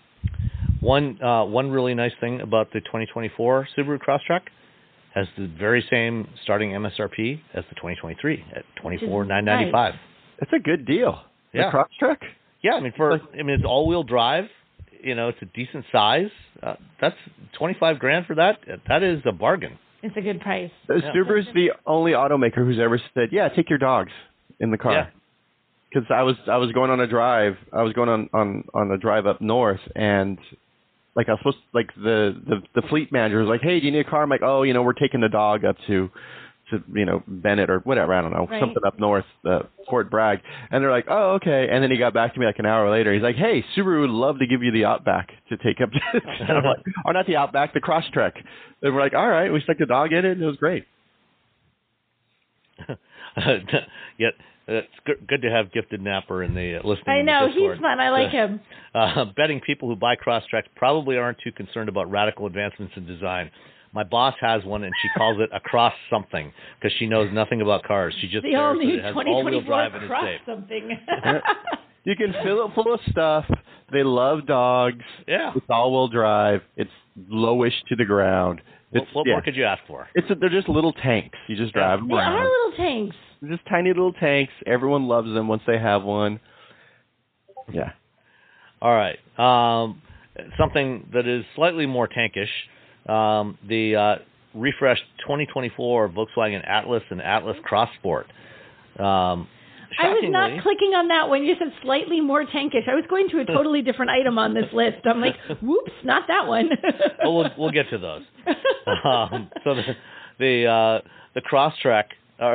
One really nice thing about the 2024 Subaru Crosstrek has the very same starting MSRP as the 2023 at $24,995. Nice. That's a good deal. Yeah. The Crosstrek? Yeah, it's all-wheel drive. It's a decent size. That's $25,000 for that. That is a bargain. It's a good price. Subaru's the only automaker who's ever said, "Yeah, take your dogs in the car." Because I was going on a drive. I was going on a drive up north, and I was supposed to, the fleet manager was like, "Hey, do you need a car?" I'm like, "Oh, we're taking the dog up to Bennett or whatever, I don't know, something up north, Fort Bragg." And they're like, "Oh, okay." And then he got back to me like an hour later. He's like, "Hey, Subaru would love to give you the Outback to take up." And I'm like, "Oh, not the Outback, the Crosstrek." And we're like, "All right." We stuck the dog in it, and it was great. It's good to have Gifted Napper in the listening. I know, Discord. he's fun. I like him. Betting people who buy Crosstreks probably aren't too concerned about radical advancements in design. My boss has one, and she calls it a cross something because she knows nothing about cars. She just cares that it has all-wheel drive and is safe. Something. You can fill it full of stuff. They love dogs. Yeah. It's all-wheel drive. It's lowish to the ground. What more could you ask for? They're just little tanks. You just drive them They around. are little tanks. They're just tiny little tanks. Everyone loves them once they have one. Yeah. All right. Something that is slightly more tankish, the refreshed 2024 Volkswagen Atlas and Atlas Cross Sport. I was not clicking on that when you said slightly more tankish. I was going to a totally different item on this list. I'm like, whoops, not that one. Well, we'll get to those. So the Crosstrek,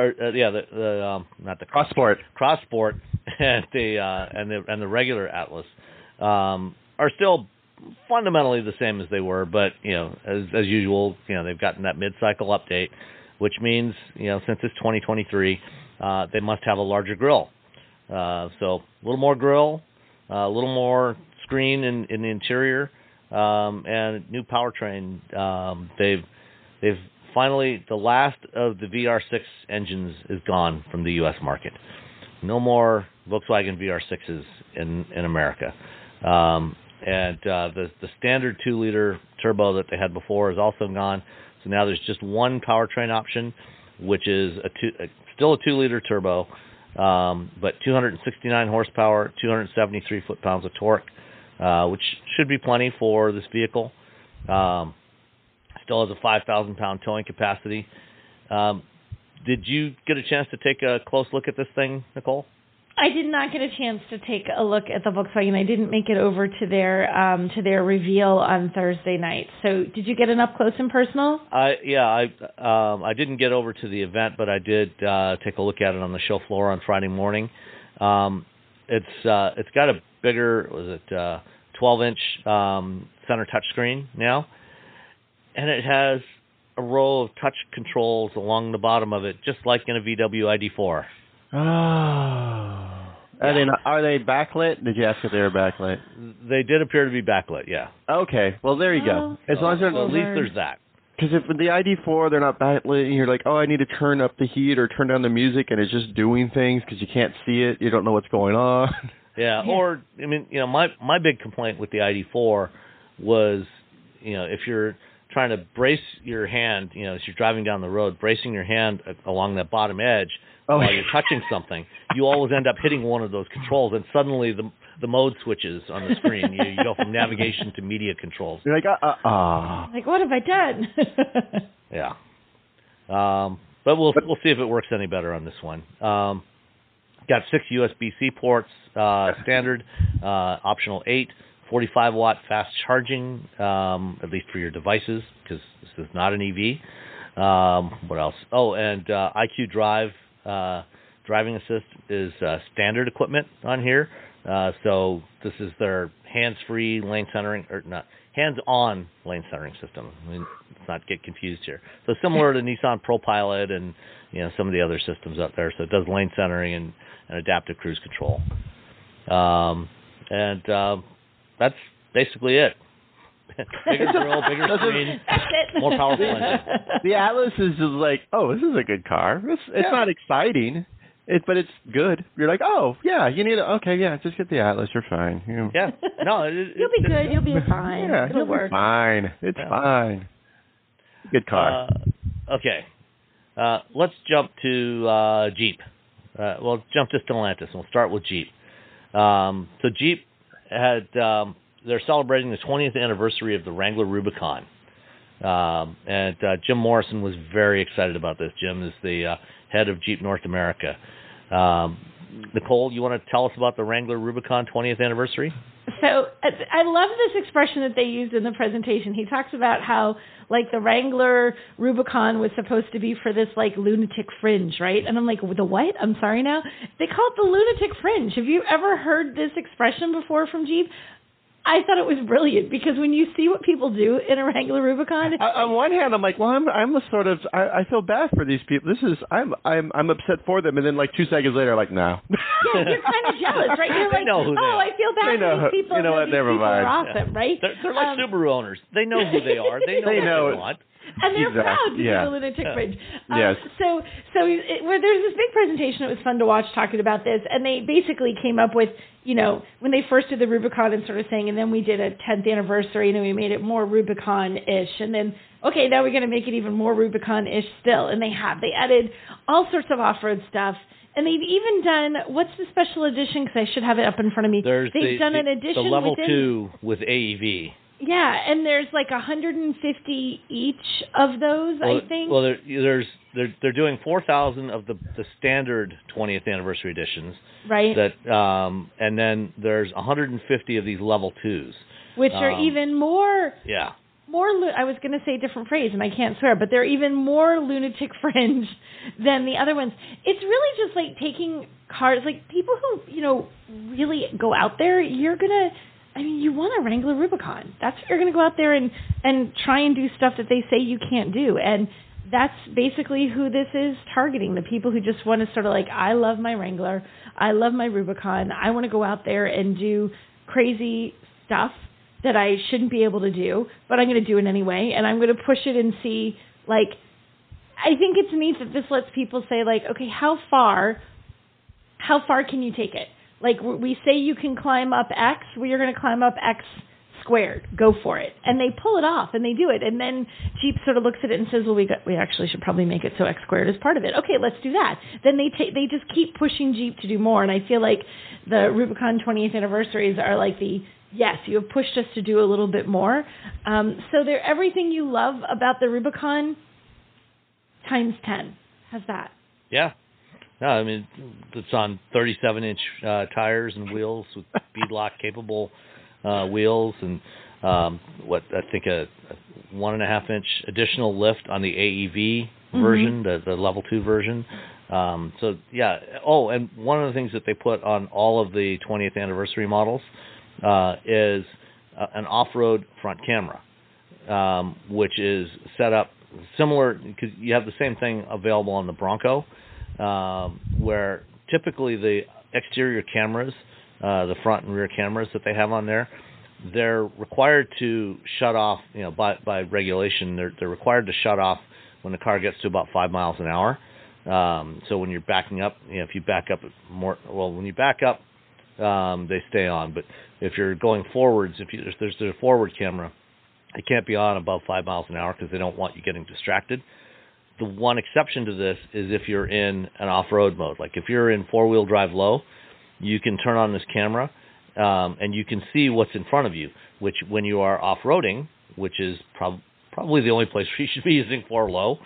not the Cross Sport and the regular Atlas are still fundamentally the same as they were, but as usual, they've gotten that mid-cycle update, which means since it's 2023. They must have a larger grille. So a little more grille, a little more screen in the interior, and new powertrain. They've finally, the last of the VR6 engines is gone from the U.S. market. No more Volkswagen VR6s in America. And the standard 2-liter turbo that they had before is also gone. So now there's just one powertrain option, which is still a 2-liter turbo, but 269 horsepower, 273 foot-pounds of torque, which should be plenty for this vehicle. Still has a 5,000-pound towing capacity. Did you get a chance to take a close look at this thing, Nicole? I did not get a chance to take a look at the Volkswagen. I didn't make it over to their reveal on Thursday night. So did you get an up close and personal? I didn't get over to the event, but I did take a look at it on the show floor on Friday morning. It's got a bigger 12-inch center touchscreen now, and it has a row of touch controls along the bottom of it, just like in a VW ID4. Oh. Are they backlit? Did you ask if they were backlit? They did appear to be backlit, yeah. Okay, well, there you go. As long as they're, so at least there's that. Because if with the ID4, they're not backlit, and you're like, oh, I need to turn up the heat or turn down the music, and it's just doing things because you can't see it. You don't know what's going on. Yeah, or, I mean, my big complaint with the ID4 was, if you're trying to brace your hand, as you're driving down the road, bracing your hand along that bottom edge, while you're touching something, you always end up hitting one of those controls, and suddenly the mode switches on the screen. You go from navigation to media controls. You're like, Like, what have I done? Yeah. But we'll see if it works any better on this one. Got 6 USB-C ports, standard, optional 8, 45-watt fast charging, at least for your devices, because this is not an EV. What else? Oh, and IQ Drive. Driving assist is standard equipment on here, so this is their hands-free lane centering, or not hands-on lane centering system. I mean, let's not get confused here. So similar to Nissan ProPilot and some of the other systems out there. So it does lane centering and adaptive cruise control, and that's basically it. Bigger grill, bigger screen, more powerful engine. The Atlas is just like, oh, this is a good car. It's not exciting, but it's good. You're like, oh, yeah, you need just get the Atlas. You're fine. Yeah, no, you'll be good. You'll be fine. Yeah, it'll work. Fine. It's fine. Good car. Okay, let's jump to Jeep. We'll jump to Stellantis, and we'll start with Jeep. So Jeep had. They're celebrating the 20th anniversary of the Wrangler Rubicon. And Jim Morrison was very excited about this. Jim is the head of Jeep North America. Nicole, you want to tell us about the Wrangler Rubicon 20th anniversary? So I love this expression that they used in the presentation. He talks about how, the Wrangler Rubicon was supposed to be for this, lunatic fringe, right? And I'm like, the what? I'm sorry now? They call it the lunatic fringe. Have you ever heard this expression before from Jeep? I thought it was brilliant because when you see what people do in a Wrangler Rubicon, on one hand I'm like, well, I'm a sort of I feel bad for these people. I'm upset for them, and then 2 seconds later, I'm like, no. Yeah, you're kind of jealous, right? You're like, I feel bad for these people. You know what? Never mind. Are awesome, right? They're like Subaru owners. They know who they are. They know what they want. And they're proud to be the lunatic fringe. Yes. Where there's this big presentation. It was fun to watch talking about this, and they basically came up with, when they first did the Rubicon and sort of saying, and then we did a 10th anniversary, and then we made it more Rubicon-ish, and then, okay, now we're going to make it even more Rubicon-ish still, and they added all sorts of off-road stuff. And they've even done, what's the special edition? Because I should have it up in front of me. They've done an edition the level 2 with AEV. Yeah, and there's like 150 each of those, I think. Well, they're doing 4,000 of the standard 20th anniversary editions. Right. And then there's 150 of these level 2s. Which are even more... Yeah. I was going to say a different phrase, and I can't swear, but they're even more lunatic fringe than the other ones. It's really just like taking cars, like people who, really go out there, you want a Wrangler Rubicon. That's what you're going to go out there and try and do stuff that they say you can't do. And that's basically who this is targeting, the people who just want to sort of like, I love my Wrangler, I love my Rubicon, I want to go out there and do crazy stuff that I shouldn't be able to do, but I'm going to do it anyway, and I'm going to push it and see, like, I think it's neat that this lets people say, like, okay, how far can you take it? Like, we say you can climb up X, well, you're going to climb up X squared. Go for it. And they pull it off, and they do it, and then Jeep sort of looks at it and says, well, we actually should probably make it so X squared is part of it. Okay, let's do that. Then they just keep pushing Jeep to do more, and I feel like the Rubicon 20th anniversaries are like yes, you have pushed us to do a little bit more. So they're everything you love about the Rubicon times 10. How's that? Yeah. No, I mean, it's on 37-inch tires and wheels with beadlock capable wheels, and I think a 1.5-inch additional lift on the AEV version, the level 2 version. So yeah. Oh, and one of the things that they put on all of the 20th anniversary models is an off-road front camera, which is set up similar, because you have the same thing available on the Bronco, where typically the exterior cameras, the front and rear cameras that they have on there, they're required to shut off, by regulation, they're required to shut off when the car gets to about 5 miles an hour. So when you're backing up, if you back up when you back up, they stay on. But if you're going forwards, if there's a forward camera, it can't be on above 5 miles an hour because they don't want you getting distracted. The one exception to this is if you're in an off-road mode. Like if you're in four-wheel drive low, you can turn on this camera and you can see what's in front of you, which when you are off-roading, which is probably the only place where you should be using 4 low.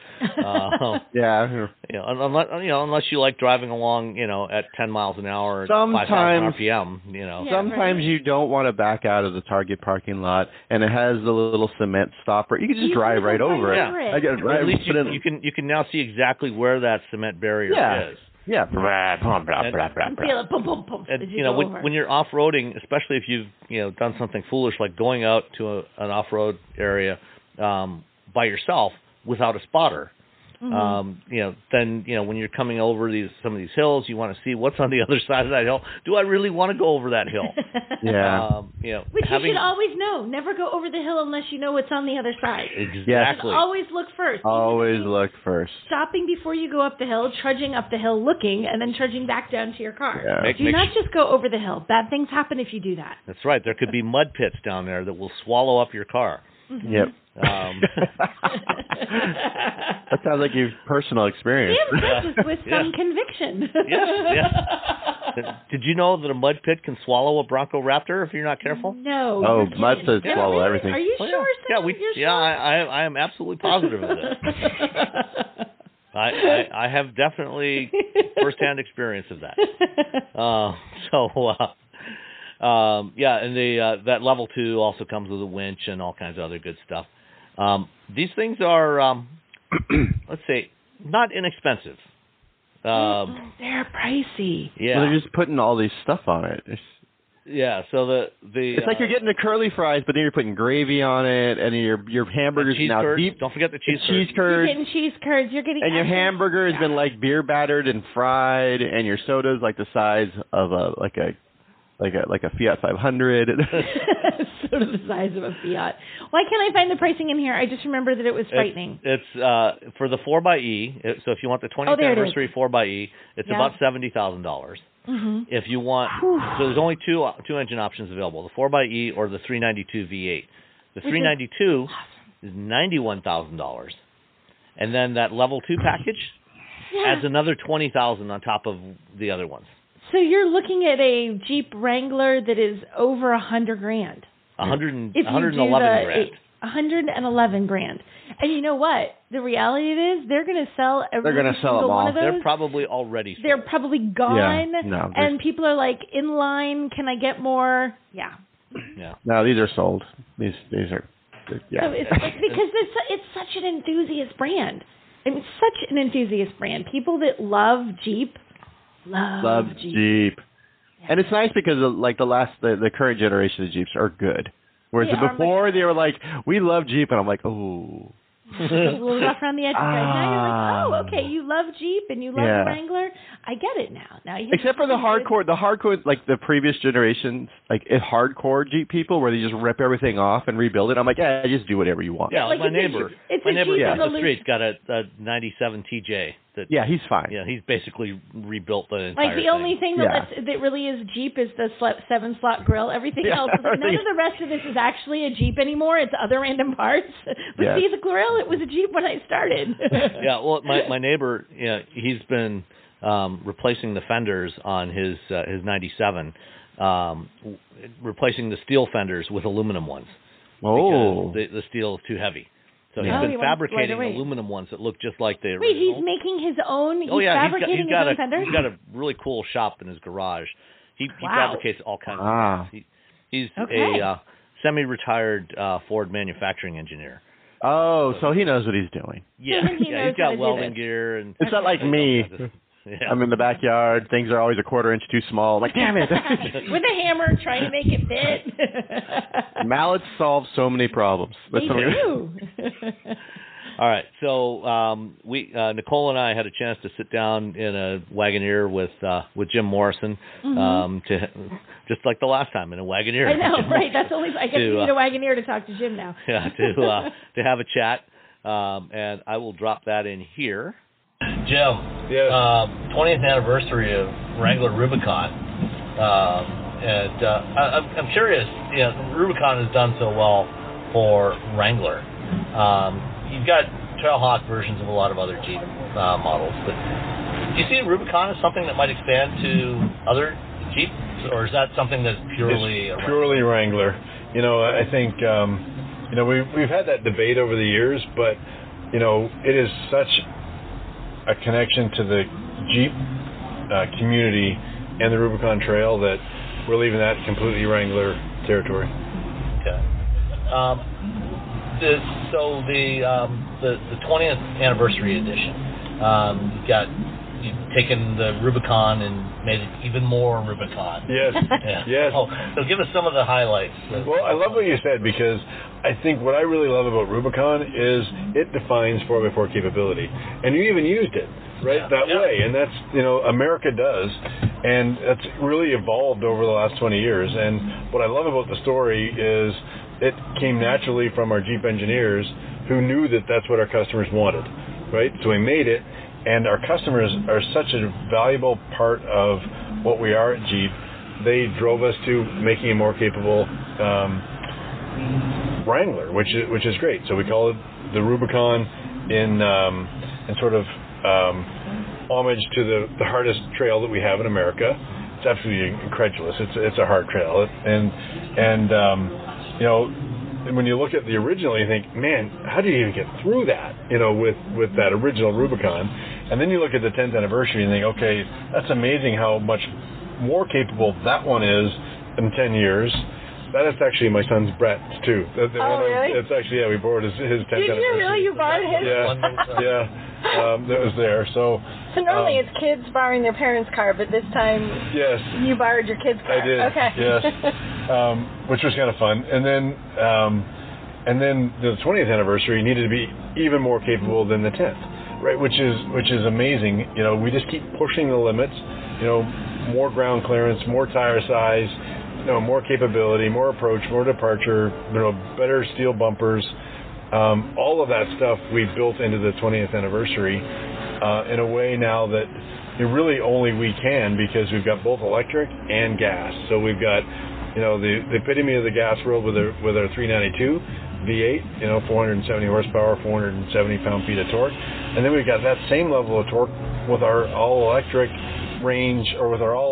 Yeah. Unless you like driving along, at 10 miles an hour, sometimes 5,000 RPM, Yeah, sometimes right. You don't want to back out of the Target parking lot, and it has the little cement stopper. You can just drive right over it. Yeah. At least you can now see exactly where that cement barrier is. Yeah. Feel it, boom, boom, boom. And when you're off-roading, especially if you've done something foolish like going out to an off-road area by yourself without a spotter, then when you're coming over some of these hills, you want to see what's on the other side of that hill. Do I really want to go over that hill? Yeah. Which you should always know. Never go over the hill unless you know what's on the other side. Exactly. Always look first. Always look first. Stopping before you go up the hill, trudging up the hill, looking, and then trudging back down to your car. Yeah. Do not just go over the hill. Bad things happen if you do that. That's right. There could be mud pits down there that will swallow up your car. Mm-hmm. Yep. That sounds like your personal experience. With some conviction. Yes. Did you know that a mud pit can swallow a Bronco Raptor if you're not careful? No. Oh, mud pits swallow really? everything. Are you sure? Yeah, You're sure? I am absolutely positive of this. I have definitely firsthand experience of that. And that level 2 also comes with a winch and all kinds of other good stuff. These things are, let's say, not inexpensive. They're pricey. Yeah, well, they're just putting all these stuff on it. So it's like you're getting the curly fries, but then you're putting gravy on it, and your hamburgers now curds. deep. Don't forget the cheese curds. You're getting cheese curds. You're getting your hamburger has been like beer battered and fried, and your soda's like the size of a Fiat 500. sort of the size of a Fiat. Why can't I find the pricing in here? I just remember that it was frightening. It's for the 4xe. So if you want the 20th anniversary 4xe, it's about $70,000. Mm-hmm. If you want, so there's only two engine options available: the 4xe or the 392 V8. The 392 is $91,000, and then that level 2 package adds another $20,000 on top of the other ones. So you're looking at a Jeep Wrangler that is over $100,000. $111,000. $111,000. And you know what? The reality is they're going to sell every single one of those. They're probably already sold. They're probably gone. Yeah. And people are like, in line, can I get more? Yeah. No, these are sold. These are, yeah. So it's because it's such an enthusiast brand. I mean, such an enthusiast brand. People that love Jeep love Jeep. Yeah. And it's nice because the current generation of Jeeps are good. Whereas before they were like, we love Jeep, and I'm like, oh. A little rough around the edges. Now you're like, oh, okay, you love Jeep and you love the Wrangler. I get it now. Except for the hardcore, like the previous generations, like hardcore Jeep people, where they just rip everything off and rebuild it. I'm like, just do whatever you want. Yeah, like my neighbor. My neighbor across the street's got a 97 TJ. He's fine. Yeah, he's basically rebuilt the entire Like the only thing that really is Jeep is the 7-slot grill. Everything else, none of the rest of this is actually a Jeep anymore. It's other random parts. But see, the grill, it was a Jeep when I started. Well, my neighbor, he's been replacing the fenders on his 97, replacing the steel fenders with aluminum ones. Oh. Because the steel is too heavy. So he's been fabricating aluminum ones that look just like the original. Wait, he's making his own? He's fabricating his own fenders? He's got a really cool shop in his garage. He fabricates all kinds of things. He's a semi-retired Ford manufacturing engineer. Oh, so he knows what he's doing. Yeah, he's got welding gear. And it's not like me. I'm in the backyard. Things are always a quarter inch too small. I'm like, damn it. With a hammer trying to make it fit. Mallets solve so many problems. They do. All right. So Nicole and I had a chance to sit down in a Wagoneer with Jim Morrison, to just like the last time in a Wagoneer. I know, right? That's only I guess you need a Wagoneer to talk to Jim now. To have a chat, and I will drop that in here. Jim, 20th anniversary of Wrangler Rubicon, and I'm curious. Rubicon has done so well for Wrangler. You've got Trailhawk versions of a lot of other Jeep models, but do you see Rubicon as something that might expand to other Jeeps, or is that something that's purely Wrangler? I think we've had that debate over the years, but it is such a connection to the Jeep community and the Rubicon Trail that we're leaving that completely Wrangler territory. Okay. The 20th anniversary edition, you've taken the Rubicon and made it even more Rubicon. Yes. Yes. So give us some of the highlights. Well, I love what you said, because I think what I really love about Rubicon is it defines 4x4 capability, and you even used it that way, and that's America does, and that's really evolved over the last 20 years. And what I love about the story is it came naturally from our Jeep engineers who knew that that's what our customers wanted, right? So we made it, and our customers are such a valuable part of what we are at Jeep. They drove us to making a more capable Wrangler, which is great. So we call it the Rubicon in sort of homage to the hardest trail that we have in America. It's absolutely incredulous. It's a hard trail, and when you look at the original, you think, man, how do you even get through that? With that original Rubicon, and then you look at the 10th anniversary and think, okay, that's amazing how much more capable that one is in 10 years. That is actually my son's Brett's too. Really? It's actually, we borrowed his 10th anniversary. Did you really? You borrowed his? Yeah. That was there. So normally it's kids borrowing their parents' car, but this time you borrowed your kid's car. I did. Okay. Yes. Which was kind of fun. And then the 20th anniversary needed to be even more capable than the 10th, right? Which is amazing. We just keep pushing the limits. More ground clearance, more tire size, more capability, more approach, more departure, better steel bumpers. All of that stuff we built into the 20th anniversary in a way now that really only we can, because we've got both electric and gas. So we've got the epitome of the gas world with our 392 V8, 470 horsepower, 470 pound-feet of torque, and then we've got that same level of torque with our all-electric range, or with our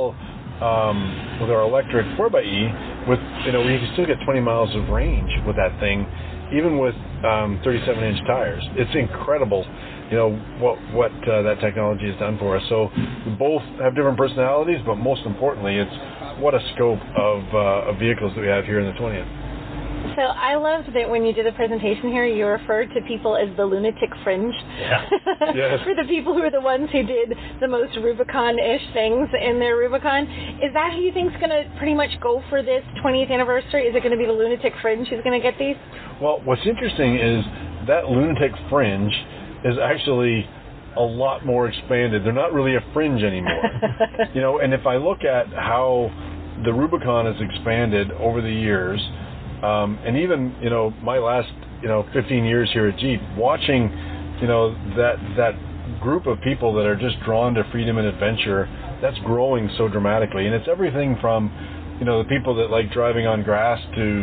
electric 4xe. With we can still get 20 miles of range with that thing, even with 37-inch tires. It's incredible, what that technology has done for us. So we both have different personalities, but most importantly, it's what a scope of vehicles that we have here in the 20th. So I loved that when you did the presentation here, you referred to people as the lunatic fringe. Yeah. Yes. For the people who are the ones who did the most Rubicon-ish things in their Rubicon. Is that who you think is going to pretty much go for this 20th anniversary? Is it going to be the lunatic fringe who's going to get these? Well, what's interesting is that lunatic fringe is actually a lot more expanded. They're not really a fringe anymore. And if I look at how the Rubicon has expanded over the years, and even, my last, 15 years here at Jeep, watching, that group of people that are just drawn to freedom and adventure, that's growing so dramatically. And it's everything from, the people that like driving on grass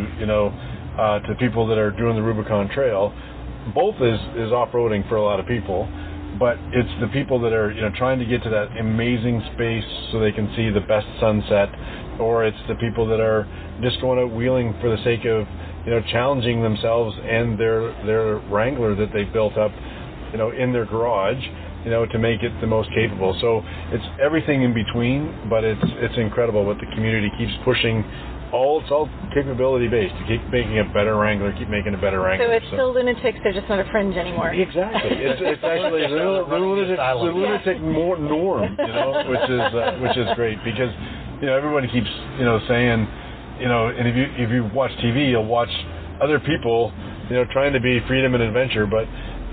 to people that are doing the Rubicon Trail. Both is off-roading for a lot of people, but it's the people that are, trying to get to that amazing space so they can see the best sunset, or it's the people that are just going out wheeling for the sake of, challenging themselves and their Wrangler that they built up, in their garage, to make it the most capable. So it's everything in between, but it's incredible what the community keeps pushing. It's all capability based. To keep making a better Wrangler, keep making a better Wrangler. So it's still lunatics, they're just not a fringe anymore. Exactly. It's actually the lunatic norm, which is great, because everybody keeps saying, and if you watch TV, you'll watch other people trying to be freedom and adventure, but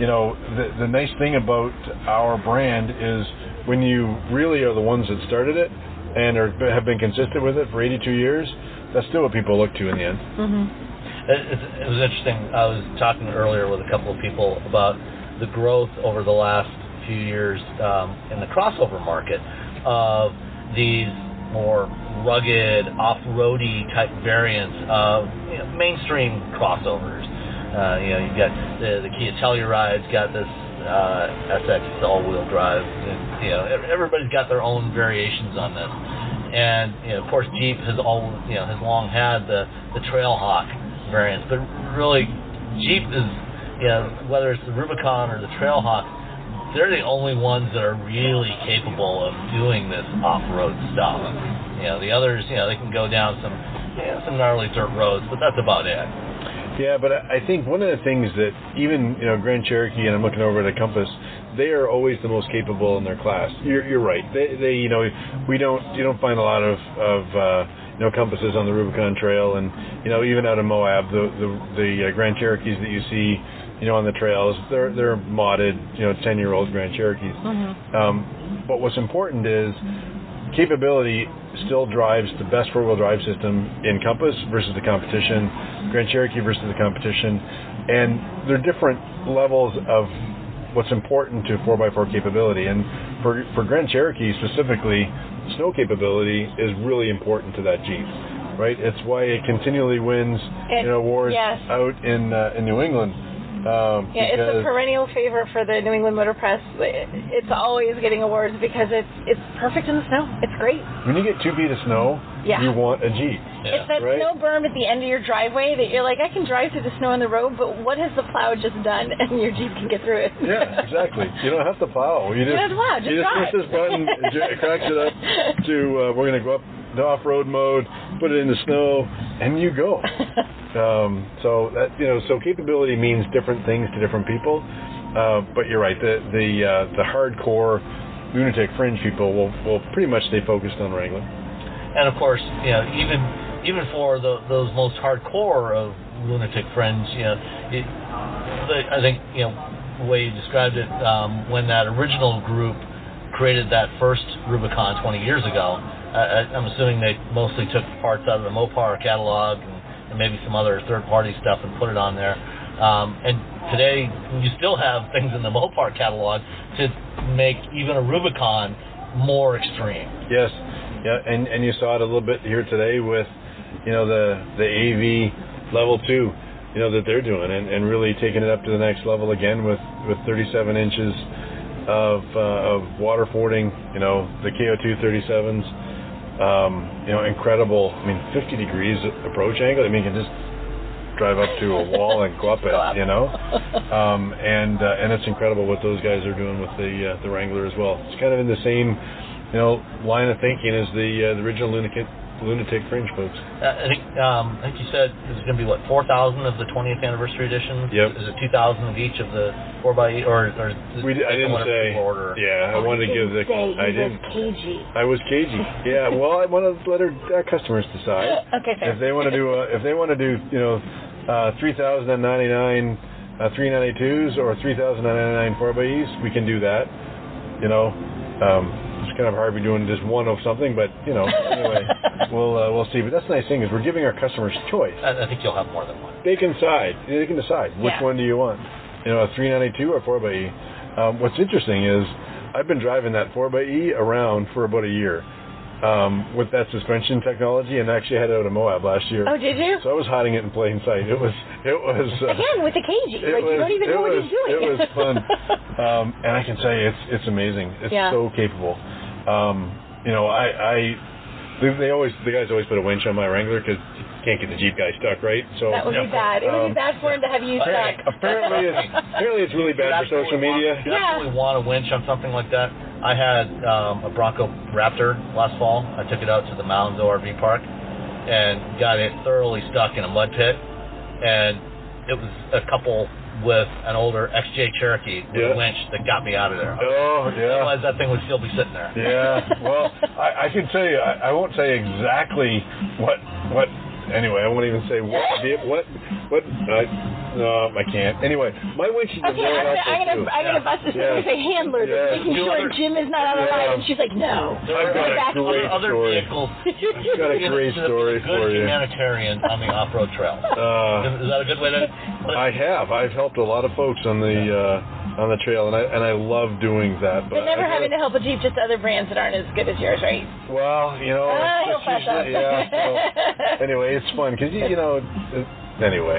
the nice thing about our brand is when you really are the ones that started it and have been consistent with it for 82 years, that's still what people look to in the end. Mm-hmm. It was interesting. I was talking earlier with a couple of people about the growth over the last few years in the crossover market of these more rugged, off-roady type variants of mainstream crossovers. You've got the Kia Telluride's got this SX all-wheel drive. And, everybody's got their own variations on this. And of course, Jeep has long had the Trailhawk variants, but really, Jeep is whether it's the Rubicon or the Trailhawk, they're the only ones that are really capable of doing this off-road stuff. The others, they can go down some gnarly dirt roads, but that's about it. Yeah, but I think one of the things that even Grand Cherokee, and I'm looking over at Compass, they are always the most capable in their class. You're right. They you don't find a lot of Compasses on the Rubicon Trail, and even out of Moab, the Grand Cherokees that you see on the trails, they're modded 10-year-old Grand Cherokees. Mm-hmm. But what's important is capability still drives the best four-wheel drive system in Compass versus the competition, Grand Cherokee versus the competition, and there are different levels of what's important to 4x4 capability. And for Grand Cherokee specifically, snow capability is really important to that Jeep, right? It's why it continually wins awards out in New England. It's a perennial favorite for the New England Motor Press. It's always getting awards because it's perfect in the snow. It's great. When you get 2 feet of snow, you want a Jeep. Yeah. It's that right? snow berm at the end of your driveway that you're like, I can drive through the snow on the road, but what has the plow just done? And your Jeep can get through it. Yeah, exactly. You don't have to plow. You don't have to plow. Just drive. push this button, it cracks it up to we're going to go up to off-road mode, put it in the snow, and you go. So that so capability means different things to different people. But you're right. The hardcore lunatic fringe people will pretty much stay focused on Wrangler. And of course, even for those most hardcore of lunatic fringe, I think the way you described it, when that original group created that first Rubicon 20 years ago, I'm assuming they mostly took parts out of the Mopar catalog and maybe some other third-party stuff and put it on there. And today, you still have things in the Mopar catalog to make even a Rubicon more extreme. Yes, yeah, and you saw it a little bit here today with, the AV Level 2, that they're doing, and really taking it up to the next level again with 37 inches of water fording, the KO2 37s. Incredible. 50 degrees approach angle. You can just drive up to a wall and go up it, and it's incredible what those guys are doing with the Wrangler as well. It's kind of in the same, line of thinking as the original Lunatic Fringe folks. I think you said there's going to be 4,000 of the 20th anniversary edition. Yep. Is it 2,000 of each of the 4x8 or I didn't say. Order? Yeah, I wanted to give the. I didn't. Cagey. I was cagey. Yeah. Well, I want to let our customers decide. Okay, fair. If they want to do 3,099 392s or 3,099 4x's, we can do that. It's kind of hard to be doing just one of something, but anyway, we'll see. But that's the nice thing is we're giving our customers choice. I think you'll have more than one. They can decide which one do you want. A 392 or 4xe. What's interesting is I've been driving that 4xe around for about a year with that suspension technology, and actually had it out of Moab last year. Oh, did you? So I was hiding it in plain sight. It was again with the cagey. You don't even know what he's doing. It was fun, and I can say it's amazing. It's so capable. The guys always put a winch on my Wrangler because you can't get the Jeep guy stuck, right? So that would be bad. It would be bad for him to have you stuck. Apparently it's really bad for social media. You absolutely want a winch on something like that. I had a Bronco Raptor last fall. I took it out to the Mounds ORV Park and got it thoroughly stuck in a mud pit. And it was a couple with an older XJ Cherokee with a winch that got me out of there. Oh, yeah. Otherwise, that thing would still be sitting there. Yeah. Well, I can tell you, I won't say exactly what. Anyway, I won't even say what. No, I can't. Anyway, my winch is I'm gonna bust this and say handler, making sure Jim is not on the line. And she's like, no. I've got a great story. Vehicles. I've got a great story for you. Humanitarian on the off-road trail. Is that a good way to? I've helped a lot of folks on the trail, and I love doing that. But never having to help a Jeep just other brands that aren't as good as yours, right? Well, he'll fess up. So, anyway, it's fun because Anyway,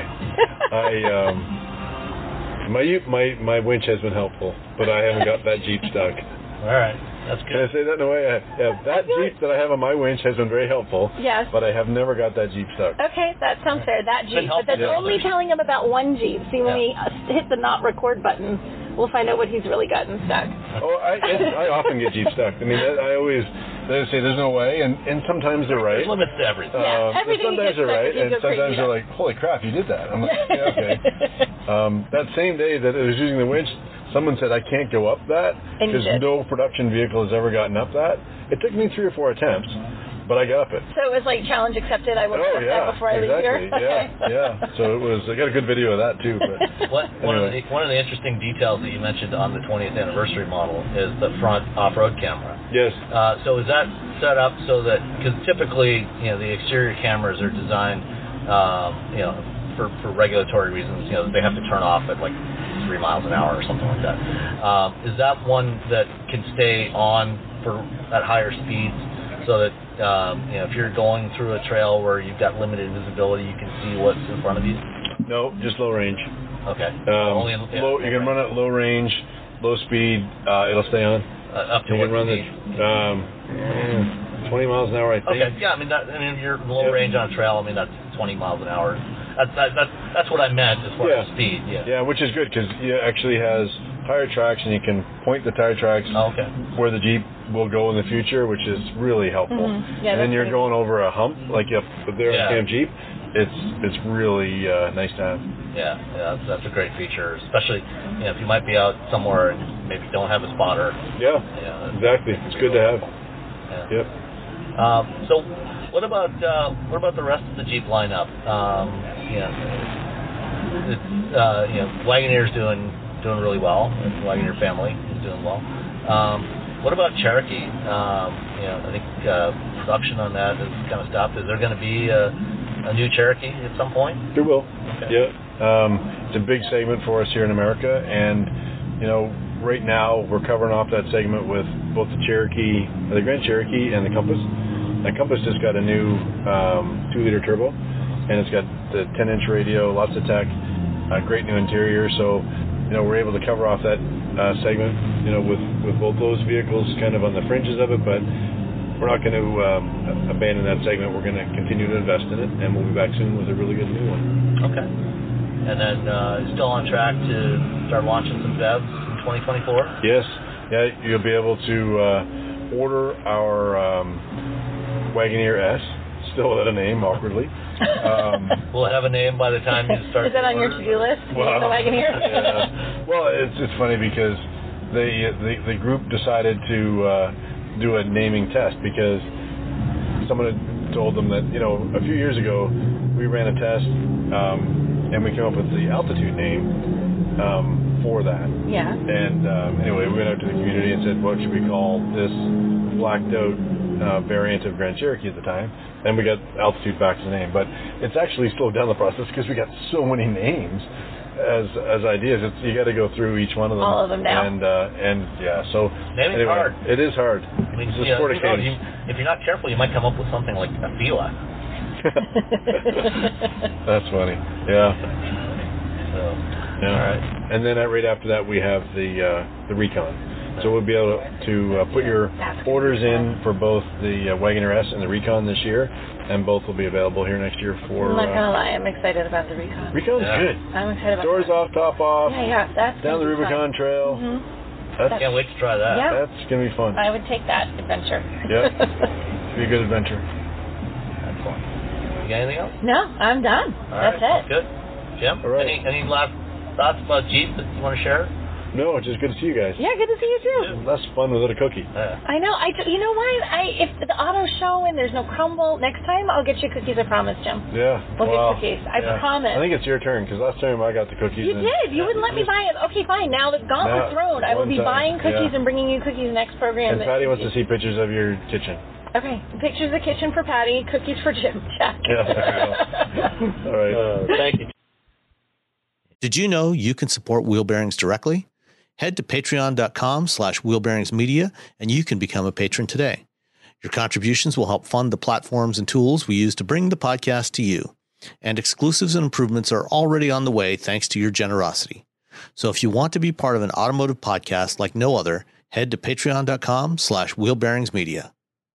my winch has been helpful, but I haven't got that Jeep stuck. All right, that's good. Can I say that in a way? That Jeep that I have on my winch has been very helpful. Yes. But I have never got that Jeep stuck. Okay, that sounds fair. That Jeep, but that's only telling him about one Jeep. See, when we hit the not record button, we'll find out what he's really gotten stuck. Oh, I often get Jeep stuck. They say there's no way, and sometimes they're right. There's limits to everything. Everything sometimes they're right, and sometimes they're like, holy crap, you did that. I'm like, yeah, okay. That same day that I was using the winch, someone said I can't go up that because no production vehicle has ever gotten up that. It took me 3 or 4 attempts, but I got up it. So it was like challenge accepted. I will accept that before I leave here. Yeah. So it was. I got a good video of that too. But one of the interesting details that you mentioned on the 20th anniversary model is the front off-road camera. Yes. So is that set up so that because typically the exterior cameras are designed for regulatory reasons they have to turn off at like 3 miles an hour or something like that. Is that one that can stay on at higher speeds so that if you're going through a trail where you've got limited visibility, you can see what's in front of you? No, just low range. Okay. Only low. You can run at low range, low speed. It'll stay on. Up to you what can run speed? 20 miles an hour, I think. Okay. Yeah, if you're low range on a trail, that's 20 miles an hour. That's what I meant as far as speed. Yeah, which is good because it actually has tire tracks, and you can point the tire tracks where the Jeep will go in the future, which is really helpful. Mm-hmm. Yeah, and then you're going over a hump like up there on Cam Jeep. It's really nice to have. Yeah, that's a great feature, especially if you might be out somewhere and maybe don't have a spotter. Yeah, exactly. It's good to have. Yeah. Yep. So, what about the rest of the Jeep lineup? Wagoneer's doing really well. The Wagoneer family is doing well. What about Cherokee? I think production on that has kind of stopped. Is there going to be a new Cherokee at some point? There will. Okay. Yeah. It's a big segment for us here in America, and right now we're covering off that segment with both the Grand Cherokee and the Compass. The Compass just got a new 2-liter turbo, and it's got the 10-inch radio, lots of tech, great new interior. So, we're able to cover off that segment, with both those vehicles kind of on the fringes of it, but we're not going to abandon that segment. We're going to continue to invest in it, and we'll be back soon with a really good new one. Okay. And then still on track to start launching some BEVs in 2024? Yes. Yeah, you'll be able to order our Wagoneer S, still without a name, awkwardly. Will it have a name by the time you start? Is that on your to-do list? Well, the Wagoneer? Well, it's funny because the group decided to do a naming test because someone had told them that a few years ago we ran a test and we came up with the Altitude name for that. Yeah. And anyway, we went out to the community and said, what should we call this blacked out variant of Grand Cherokee at the time? And we got Altitude back as a name, but it's actually slowed down the process because we got so many names as ideas. You got to go through each one of them. All of them now. And yeah, so naming's hard. It is hard. I mean, it's a sport of cadence. If you're not careful, you might come up with something like a Fila. That's funny. Yeah. So, yeah. all right. And then right after that, we have the Recon. So we'll be able to put your orders in for both the Wagoneer S and the Recon this year, and both will be available here next year for... I'm not going to lie, I'm excited about the Recon. Recon's good. I'm excited about Doors off, top off. Yeah, that's down the Rubicon Trail. Mm-hmm. Can't wait to try that. Yeah. That's going to be fun. I would take that adventure. Yeah. It'll be a good adventure. Excellent. You got anything else? No, I'm done. All that's right. it. Good. Jim, all right. Any last thoughts about Jeep that you want to share? No, it's just good to see you guys. Yeah, good to see you too. Less fun without a cookie. I know. You know what? If the auto show and there's no crumble, next time I'll get you cookies. I promise, Jim. Yeah. We'll get cookies. I promise. I think it's your turn because last time I got the cookies. You did. You wouldn't let me buy it. Okay, fine. Now the gauntlet's thrown. I will be buying cookies and bringing you cookies next program. And Patty wants to see pictures of your kitchen. Okay, pictures of the kitchen for Patty, cookies for Jim. Check. Yeah, all right. Thank you. Did you know you can support Wheel Bearings directly? Head to patreon.com/wheelbearingsmedia and you can become a patron today. Your contributions will help fund the platforms and tools we use to bring the podcast to you. And exclusives and improvements are already on the way thanks to your generosity. So if you want to be part of an automotive podcast like no other, head to patreon.com/wheelbearingsmedia.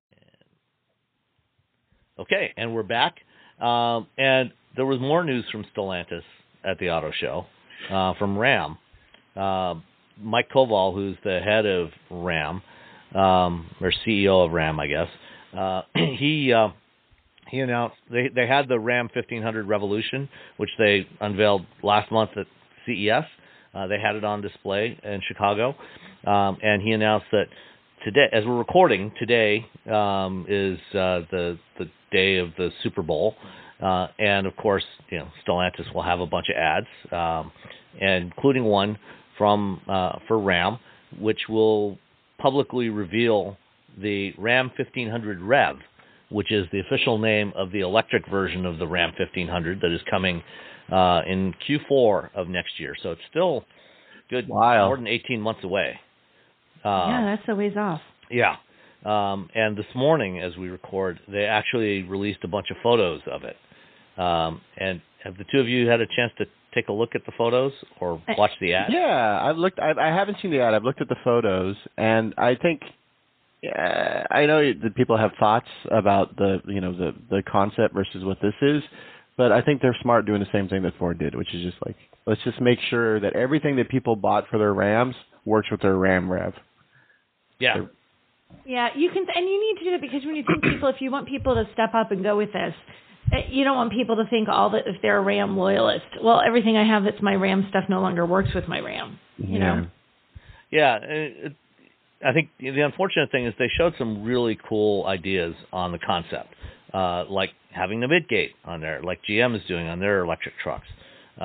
Okay, and we're back. And there was more news from Stellantis at the auto show from Ram. Mike Koval, who's the head of Ram, or CEO of Ram, I guess, he announced they had the Ram 1500 Revolution, which they unveiled last month at CES. They had it on display in Chicago, and he announced that today, as we're recording, today is the day of the Super Bowl, and of course, Stellantis will have a bunch of ads, including one for Ram, which will publicly reveal the Ram 1500 Rev, which is the official name of the electric version of the Ram 1500 that is coming in Q4 of next year. So it's still good, more than 18 months away. Yeah, that's a ways off. Yeah. And this morning, as we record, they actually released a bunch of photos of it. And have the two of you had a chance to take a look at the photos or watch the ad? Yeah, I've looked. I haven't seen the ad. I've looked at the photos, and I think I know that people have thoughts about the concept versus what this is, but I think they're smart doing the same thing that Ford did, which is just like, let's just make sure that everything that people bought for their Rams works with their Ram Rev. Yeah. Yeah, you can, and you need to do it because when you think people, if you want people to step up and go with this, you don't want people to think if they're a Ram loyalist. Well, everything I have that's my Ram stuff no longer works with my Ram. You know? Yeah, I think the unfortunate thing is they showed some really cool ideas on the concept, like having the midgate on there, like GM is doing on their electric trucks,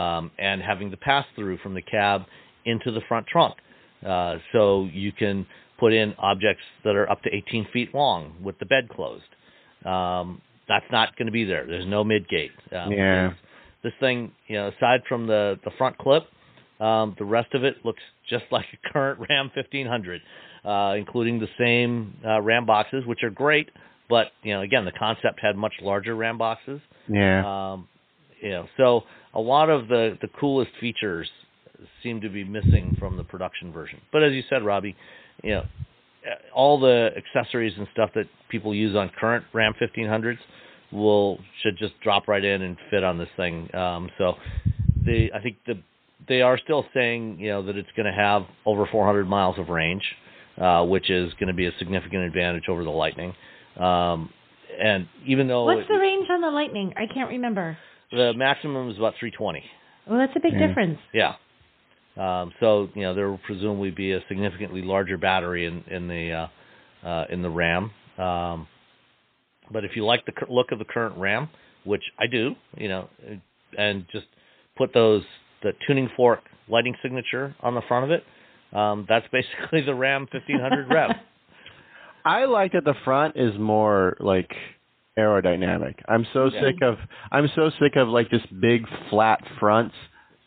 and having the pass-through from the cab into the front trunk. So you can put in objects that are up to 18 feet long with the bed closed. That's not going to be there. There's no mid-gate. This thing, aside from the front clip, the rest of it looks just like a current Ram 1500, including the same Ram boxes, which are great. But, again, the concept had much larger Ram boxes. Yeah. So a lot of the coolest features seem to be missing from the production version. But as you said, Robbie, all the accessories and stuff that people use on current Ram 1500s should just drop right in and fit on this thing. So I think they are still saying that it's going to have over 400 miles of range, which is going to be a significant advantage over the Lightning. And even though what's the range on the Lightning? I can't remember. The maximum is about 320. Well, that's a big difference. Yeah. So there will presumably be a significantly larger battery in the Ram. But if you like the look of the current Ram, which I do, and just put the tuning fork lighting signature on the front of it, that's basically the Ram 1500 Rev. I like that the front is more like aerodynamic. I'm so sick of like just big flat fronts.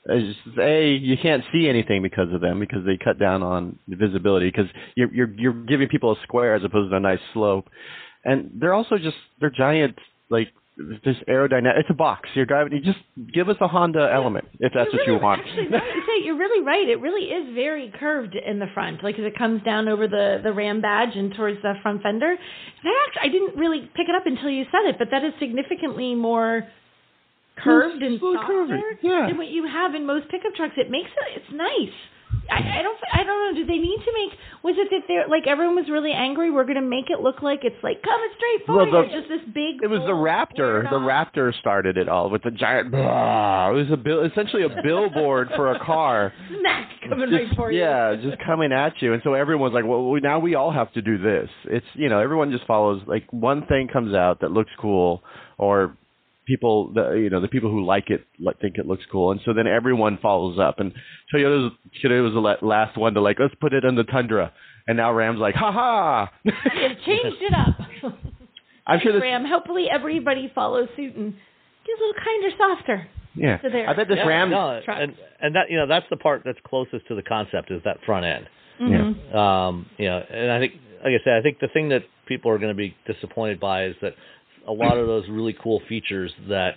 You can't see anything because of them, because they cut down on the visibility, because you're giving people a square as opposed to a nice slope. And they're also they're giant, like, this aerodynamic. It's a box. You're driving. You just give us a Honda Element if that's what you want. Actually, now you say, you're really right. It really is very curved in the front, like as it comes down over the Ram badge and towards the front fender. I didn't really pick it up until you said it, but that is significantly more curved and softer than what you have in most pickup trucks. It's nice. I don't know. Do they need to make? Was it that they're like everyone was really angry? We're going to make it look like it's like coming straight forward. It's just this big. It was the Raptor. The Raptor started it all with the giant. It was essentially a billboard for a car. Smack coming right for you. Yeah, just coming at you, and so everyone's like, "Well, now we all have to do this." It's everyone just follows. Like one thing comes out that looks cool, or people, the people who like it think it looks cool, and so then everyone follows up. And Toyota was the last one to let's put it in the Tundra, and now Ram's like, ha ha, they've changed it up. I'm sure Ram. Hopefully everybody follows suit and gets a little kinder, softer. Yeah, I bet this Ram truck. and that that's the part that's closest to the concept, is that front end. Mm-hmm. And I think, like I said, I think the thing that people are going to be disappointed by is that a lot of those really cool features that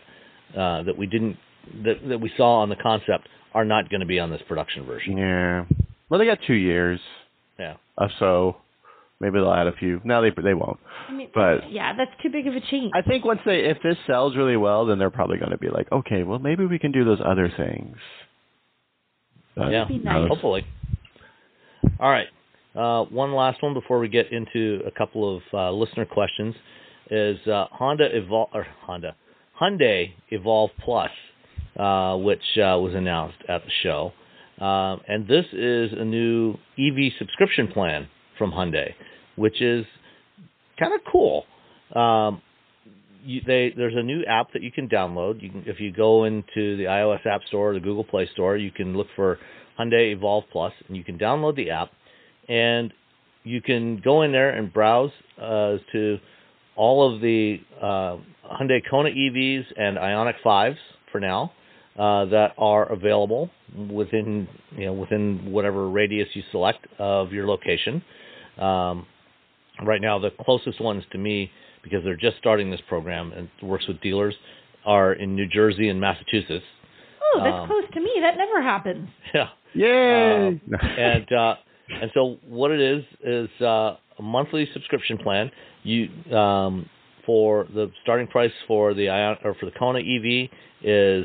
we saw on the concept are not going to be on this production version. Yeah. Well, they got 2 years. Yeah. So maybe they'll add a few. No, they won't. But yeah, that's too big of a change. I think if this sells really well, then they're probably going to be like, okay, well, maybe we can do those other things. Yeah, nice. Hopefully. All right. One last one before we get into a couple of listener questions is Hyundai Evolve Plus, which was announced at the show. And this is a new EV subscription plan from Hyundai, which is kind of cool. There's a new app that you can download. If you go into the iOS App Store or the Google Play Store, you can look for Hyundai Evolve Plus, and you can download the app, and you can go in there and browse to all of the Hyundai Kona EVs and Ioniq 5s for now that are available within whatever radius you select of your location. Right now, the closest ones to me, because they're just starting this program and works with dealers, are in New Jersey and Massachusetts. Oh, that's close to me. That never happens. Yeah. Yay! And so what it is a monthly subscription plan. You for the starting price for the Kona EV is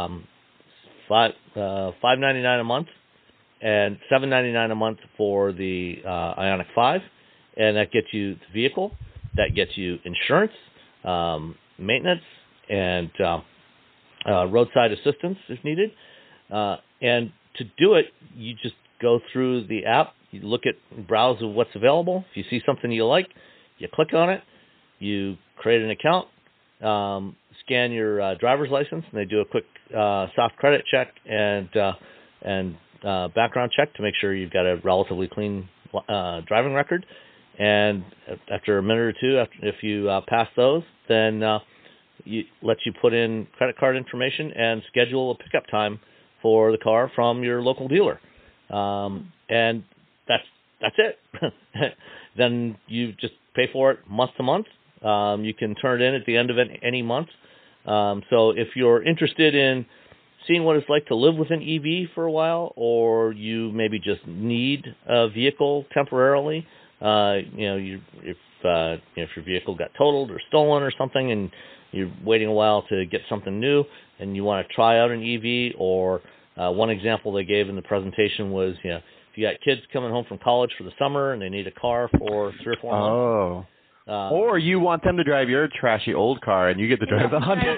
$599 a month, and $799 a month for the Ioniq 5, and that gets you the vehicle, that gets you insurance, maintenance, and roadside assistance if needed. And to do it, you just go through the app, you browse what's available. If you see something you like, you click on it, you create an account, scan your driver's license, and they do a quick soft credit check and background check to make sure you've got a relatively clean driving record. And after a minute or two, if you pass those, then lets you put in credit card information and schedule a pickup time for the car from your local dealer. And that's it. Then you just pay for it month to month. You can turn it in at the end of any month. So if you're interested in seeing what it's like to live with an EV for a while, or you maybe just need a vehicle temporarily, if your vehicle got totaled or stolen or something, and you're waiting a while to get something new, and you want to try out an EV, or one example they gave in the presentation was, if you got kids coming home from college for the summer and they need a car for 3 or 4 months. Or you want them to drive your trashy old car, and you get to drive the Hyundai.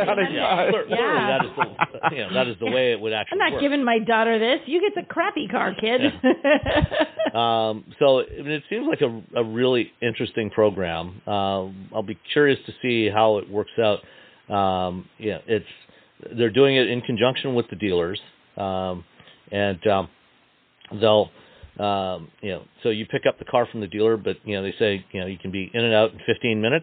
That is the way it would actually work. I'm not giving my daughter this. You get the crappy car, kid. So it seems like a really interesting program. I'll be curious to see how it works out. They're doing it in conjunction with the dealers, and they'll. So you pick up the car from the dealer, but they say you can be in and out in 15 minutes.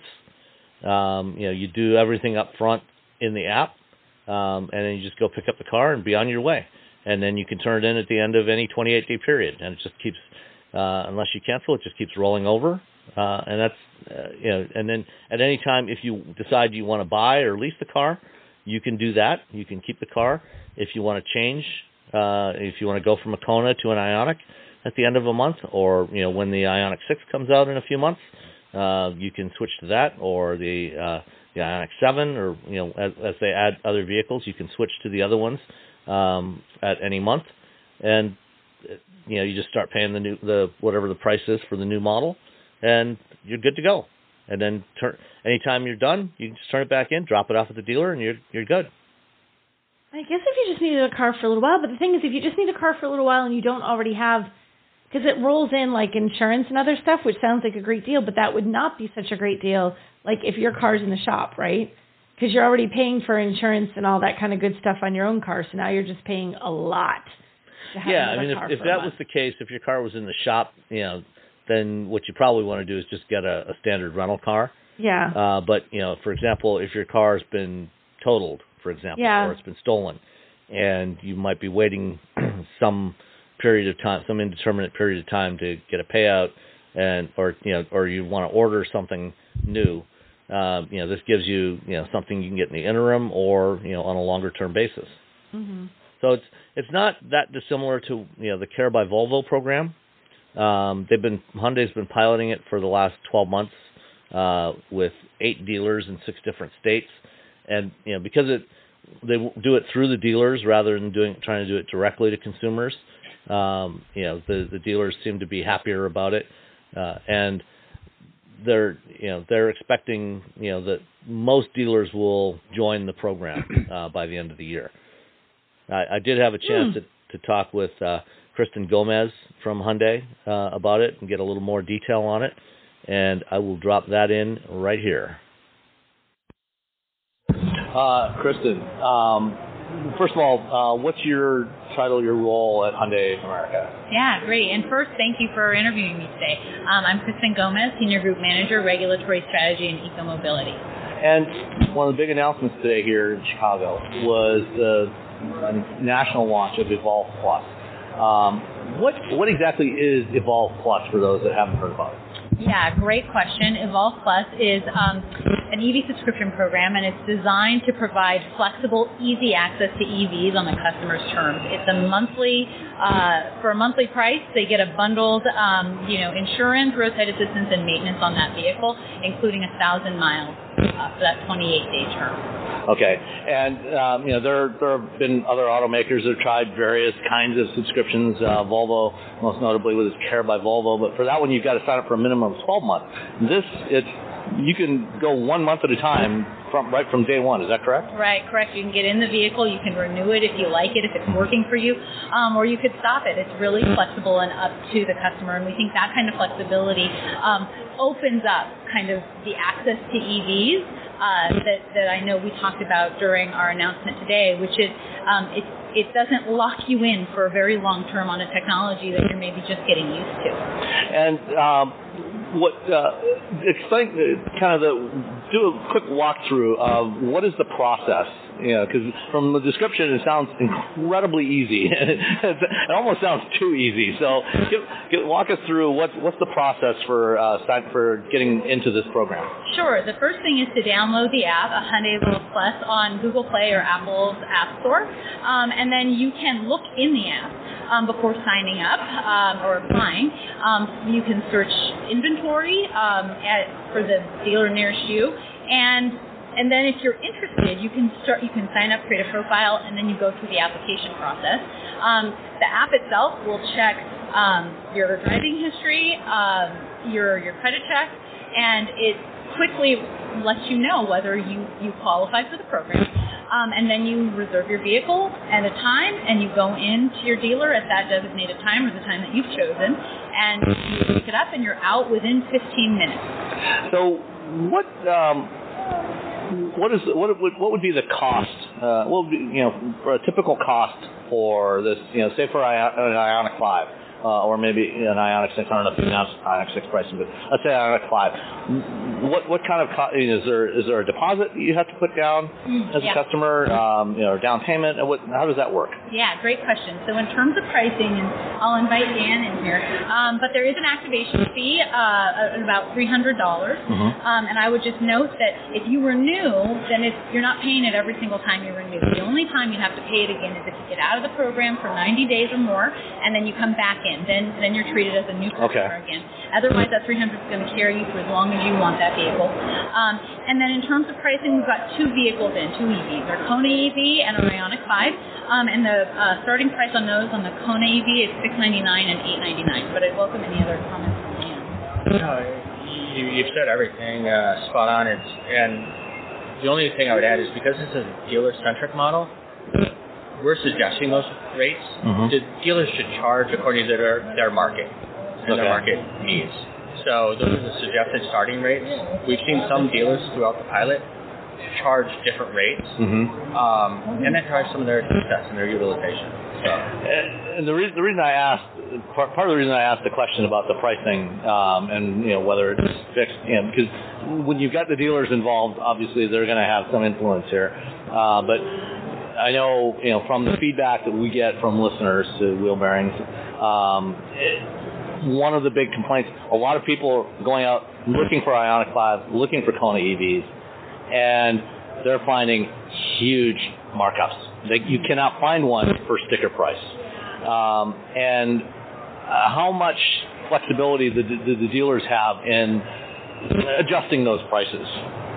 You do everything up front in the app, and then you just go pick up the car and be on your way. And then you can turn it in at the end of any 28-day period, and it just keeps, unless you cancel, it just keeps rolling over. And that's and then at any time, if you decide you want to buy or lease the car, you can do that. You can keep the car. If you want to change, if you want to go from a Kona to an Ioniq at the end of a month, or when the Ioniq 6 comes out in a few months, you can switch to that, or the Ioniq 7, or as they add other vehicles, you can switch to the other ones at any month, and you just start paying the whatever the price is for the new model, and you're good to go. And then anytime you're done, you can just turn it back in, drop it off at the dealer, and you're good. I guess if you just needed a car for a little while, but the thing is, if you just need a car for a little while and you don't already have, because it rolls in like insurance and other stuff, which sounds like a great deal, but that would not be such a great deal, like if your car's in the shop, right? Because you're already paying for insurance and all that kind of good stuff on your own car, so now you're just paying a lot. Yeah, I mean, if that was the case, if your car was in the shop, then what you probably want to do is just get a standard rental car. Yeah. But, for example, if your car's been totaled, for example, or it's been stolen, and you might be waiting some period of time, some indeterminate period of time to get a payout, or you want to order something new, this gives you, something you can get in the interim or, on a longer term basis. Mm-hmm. So it's not that dissimilar to, the Care by Volvo program. Hyundai's been piloting it for the last 12 months with 8 dealers in 6 different states. And, because they do it through the dealers rather than trying to do it directly to consumers, the dealers seem to be happier about it. And they're expecting, that most dealers will join the program by the end of the year. I did have a chance to talk with Kristen Gomez from Hyundai about it and get a little more detail on it, and I will drop that in right here. Kristen, first of all, what's your title, your role at Hyundai America? Yeah, great. And first, thank you for interviewing me today. I'm Kristen Gomez, Senior Group Manager, Regulatory Strategy and Eco-Mobility. And one of the big announcements today here in Chicago was the national launch of Evolve Plus. What exactly is Evolve Plus for those that haven't heard about it? Yeah, great question. Evolve Plus is an EV subscription program, and it's designed to provide flexible, easy access to EVs on the customer's terms. It's a monthly, for a monthly price, they get a bundled, insurance, roadside assistance, and maintenance on that vehicle, including 1,000 miles for that 28-day term. Okay, and there have been other automakers that have tried various kinds of subscriptions. Volvo, most notably, with its Care by Volvo. But for that one, you've got to sign up for a minimum of 12 months. You can go 1 month at a time right from day one. Is that correct? Right, correct. You can get in the vehicle. You can renew it if you like it, if it's working for you, or you could stop it. It's really flexible and up to the customer, and we think that kind of flexibility opens up kind of the access to EVs that I know we talked about during our announcement today, which is it doesn't lock you in for a very long term on a technology that you're maybe just getting used to. And explain do a quick walkthrough of what is the process. Because from the description, it sounds incredibly easy. It almost sounds too easy. So, walk us through what's the process for getting into this program. Sure. The first thing is to download the app, a Hyundai Roll Plus, on Google Play or Apple's App Store, and then you can look in the app before signing up or applying. You can search inventory for the dealer nearest you, and then if you're interested, you can sign up, create a profile, and then you go through the application process. The app itself will check your driving history, your credit check, and it quickly lets you know whether you qualify for the program. And then you reserve your vehicle and a time, and you go into your dealer at that designated time or the time that you've chosen, and you pick it up, and you're out within 15 minutes. So what would be the cost? What would be, for a typical cost for this? Say for an Ioniq 5, or maybe an Ioniq 6. I don't know if you announced Ioniq 6 pricing, but let's say Ioniq 5. What kind of cost? Is there a deposit that you have to put down as a customer? Or down payment? How does that work? Yeah, great question. So in terms of pricing, and I'll invite Dan in here, but there is an activation fee at about $300. And I would just note that if you renew, then you're not paying it every single time you renew. The only time you have to pay it again is if you get out of the program for 90 days or more, and then you come back in. Then you're treated as a new customer again. Otherwise, that $300 is going to carry you for as long as you want that vehicle. And then in terms of pricing, we've got two vehicles two EVs, our Kona EV and our Ioniq 5. And the starting price on those, on the Kona EV, is $699 and $899. But I'd welcome any other comments from you. You've said everything spot on. And the only thing I would add is because it's a dealer-centric model, we're suggesting those rates. The dealers should charge according to their market and their market needs. So those are the suggested starting rates. We've seen some dealers throughout the pilot charge different rates, and that drives some of their success and their utilization. So. And the reason I asked, part of the reason I asked the question about the pricing and whether it's fixed, because when you've got the dealers involved, obviously they're going to have some influence here, but I know, from the feedback that we get from listeners to Wheel Bearings, one of the big complaints, a lot of people are going out looking for Ioniq 5, looking for Kona EVs, and they're finding huge markups. You cannot find one for sticker price. And how much flexibility do the dealers have in adjusting those prices?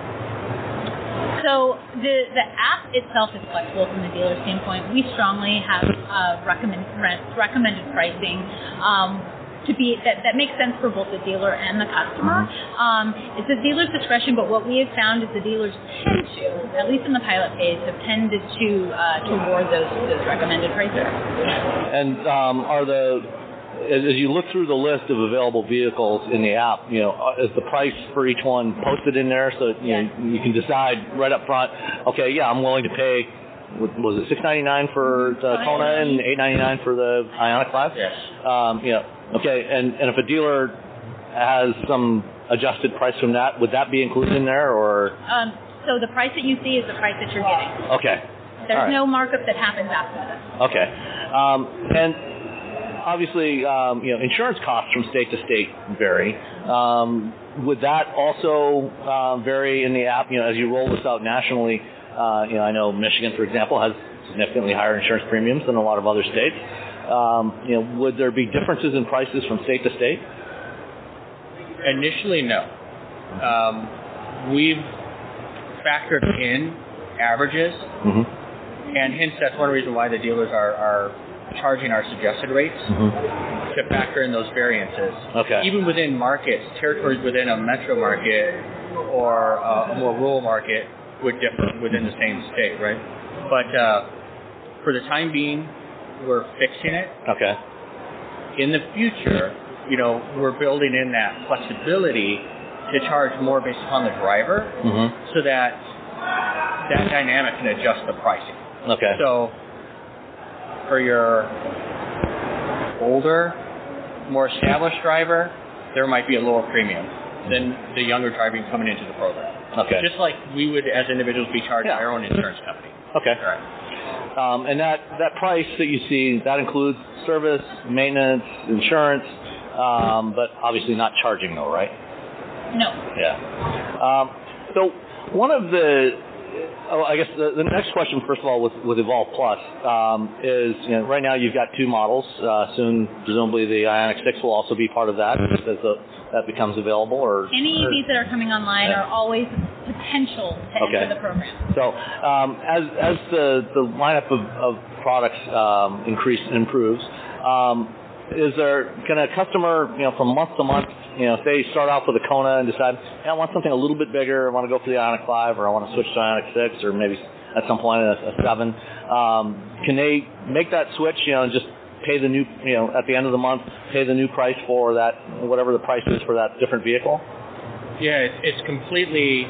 So the app itself is flexible from the dealer standpoint. We strongly have recommended pricing to be that makes sense for both the dealer and the customer. It's the dealer's discretion, but what we have found is the dealers tend to, at least in the pilot phase, have tended to award those recommended prices. And as you look through the list of available vehicles in the app, is the price for each one posted in there so that, you can decide right up front, okay, I'm willing to pay, was it $699 for the Kona and $899 for the Ioniq 5? Yes. Okay, and if a dealer has some adjusted price from that, would that be included in there, or? So the price that you see is the price that you're getting. Okay. There's no markup that happens after this. Okay. And obviously, insurance costs from state to state vary. Would that also vary in the app? As you roll this out nationally, I know Michigan, for example, has significantly higher insurance premiums than a lot of other states. Would there be differences in prices from state to state? Initially, no. We've factored in averages, and hence that's one reason why the dealers are charging our suggested rates to factor in those variances. Okay. Even within markets, territories within a metro market or a more rural market would differ within the same state, right? But for the time being, we're fixing it. Okay. In the future, we're building in that flexibility to charge more based upon the driver, so that dynamic can adjust the pricing. Okay. So for your older, more established driver, there might be a lower premium than the younger driver coming into the program. Okay. Just like we would, as individuals, be charged by our own insurance company. Okay. All right. And that price that you see, that includes service, maintenance, insurance, but obviously not charging though, right? No. Yeah. So one of I guess the next question, first of all, with Evolve Plus, is right now you've got 2 models. Soon, presumably, the Ioniq 6 will also be part of that as that becomes available. Or any EVs that are coming online are always potential to enter the program. So as the lineup of products improves, can a customer, from month to month, if they start off with a Kona and decide, I want something a little bit bigger, I want to go for the Ioniq 5, or I want to switch to Ioniq 6, or maybe at some point a 7, can they make that switch, and just pay the new, at the end of the month, pay the new price for that, whatever the price is for that different vehicle? Yeah, it's completely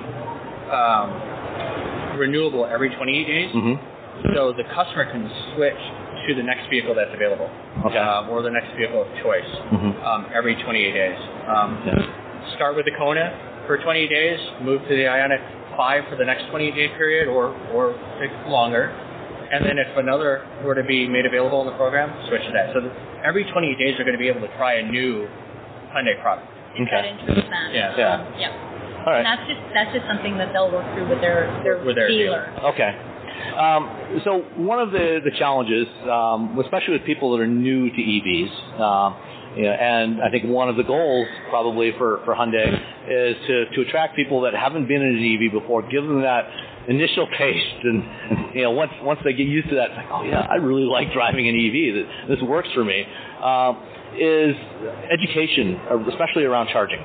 renewable every 28 days. So the customer can switch to the next vehicle that's available, or the next vehicle of choice every 28 days. Start with the Kona for 20 days, move to the Ioniq 5 for the next 28-day period, or longer. And then if another were to be made available in the program, switch to that. So every 28 days, they're going to be able to try a new Hyundai product. That interests them. Yeah. All right. And that's just something that they'll work through with their dealer. Okay. So one of the challenges, especially with people that are new to EVs, and I think one of the goals probably for Hyundai is to attract people that haven't been in an EV before, give them that initial taste, and once they get used to that, it's like, oh yeah, I really like driving an EV. This works for me. Is education, especially around charging,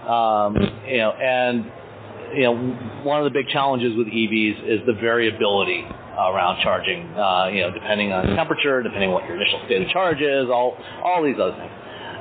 and one of the big challenges with EVs is the variability around charging, depending on temperature, depending on what your initial state of charge is, all these other things.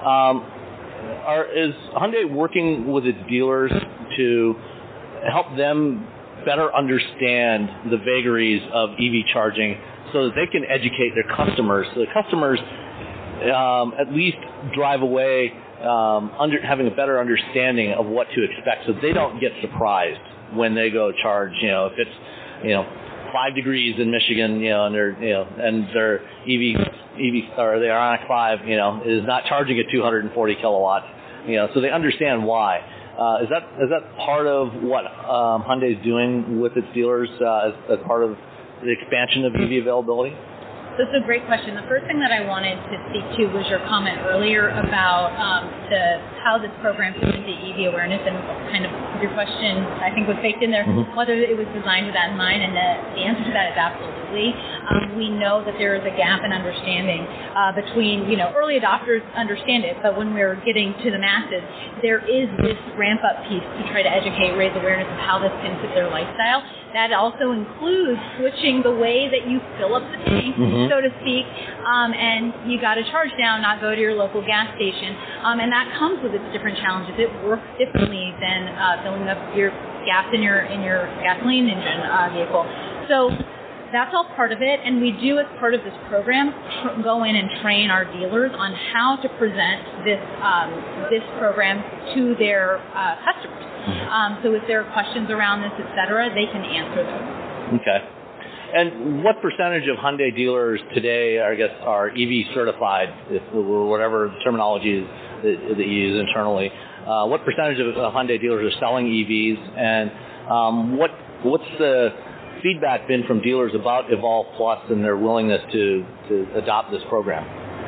Is Hyundai working with its dealers to help them better understand the vagaries of EV charging so that they can educate their customers, so the customers at least drive away having a better understanding of what to expect, so they don't get surprised when they go charge. If it's 5 degrees in Michigan, and their EV or their Ioniq 5, is not charging at 240 kilowatts, so they understand why. Is that part of what Hyundai is doing with its dealers as part of the expansion of EV availability? That's a great question. The first thing that I wanted to speak to was your comment earlier about how this program fits into EV awareness, and kind of your question, I think, was baked in there, whether it was designed with that in mind, and the answer to that is absolutely. We know that there is a gap in understanding between, early adopters understand it, but when we're getting to the masses, there is this ramp-up piece to try to educate, raise awareness of how this can fit their lifestyle. That also includes switching the way that you fill up the tank, so to speak, and you got to charge down, not go to your local gas station. And that comes with its different challenges. It works differently than filling up your gas in your gasoline engine vehicle. So that's all part of it, and we do, as part of this program, go in and train our dealers on how to present this program to their customers. So if there are questions around this, etc., they can answer them. Okay. And what percentage of Hyundai dealers today, I guess, are EV certified, or whatever terminology is that you use internally? What percentage of Hyundai dealers are selling EVs, and what's the feedback been from dealers about Evolve Plus and their willingness to adopt this program?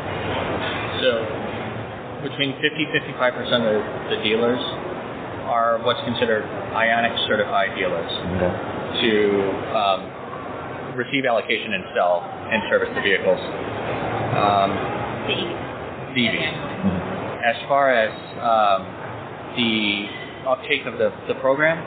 So between 50-55% of the dealers are what's considered Ioniq certified dealers to receive allocation and sell and service the vehicles. The EVs. As far as the uptake of the program,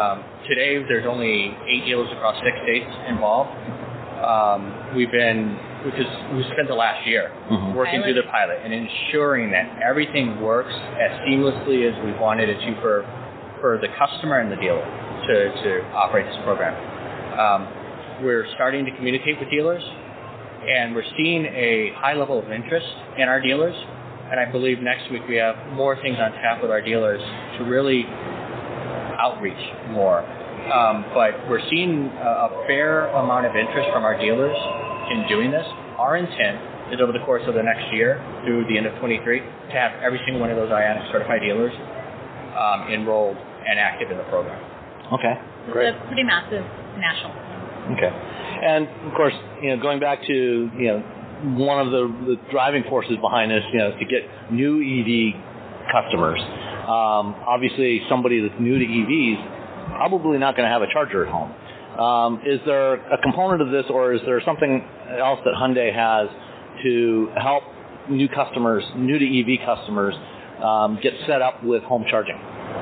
today there's only 8 dealers across 6 states involved. We've been we spent the last year working through the pilot and ensuring that everything works as seamlessly as we wanted it to for the customer and the dealer to operate this program. We're starting to communicate with dealers, and we're seeing a high level of interest in our dealers. And I believe next week we have more things on tap with our dealers to really outreach more. But we're seeing a fair amount of interest from our dealers in doing this. Our intent is over the course of the next year through the end of 23 to have every single one of those IONIQ certified dealers enrolled and active in the program. Okay, great. It's a pretty massive national. Okay. And, of course, going back to, one of the driving forces behind this, is to get new EV customers. Obviously, somebody that's new to EVs probably not going to have a charger at home. Is there a component of this, or is there something else that Hyundai has to help new customers, new to EV customers, get set up with home charging?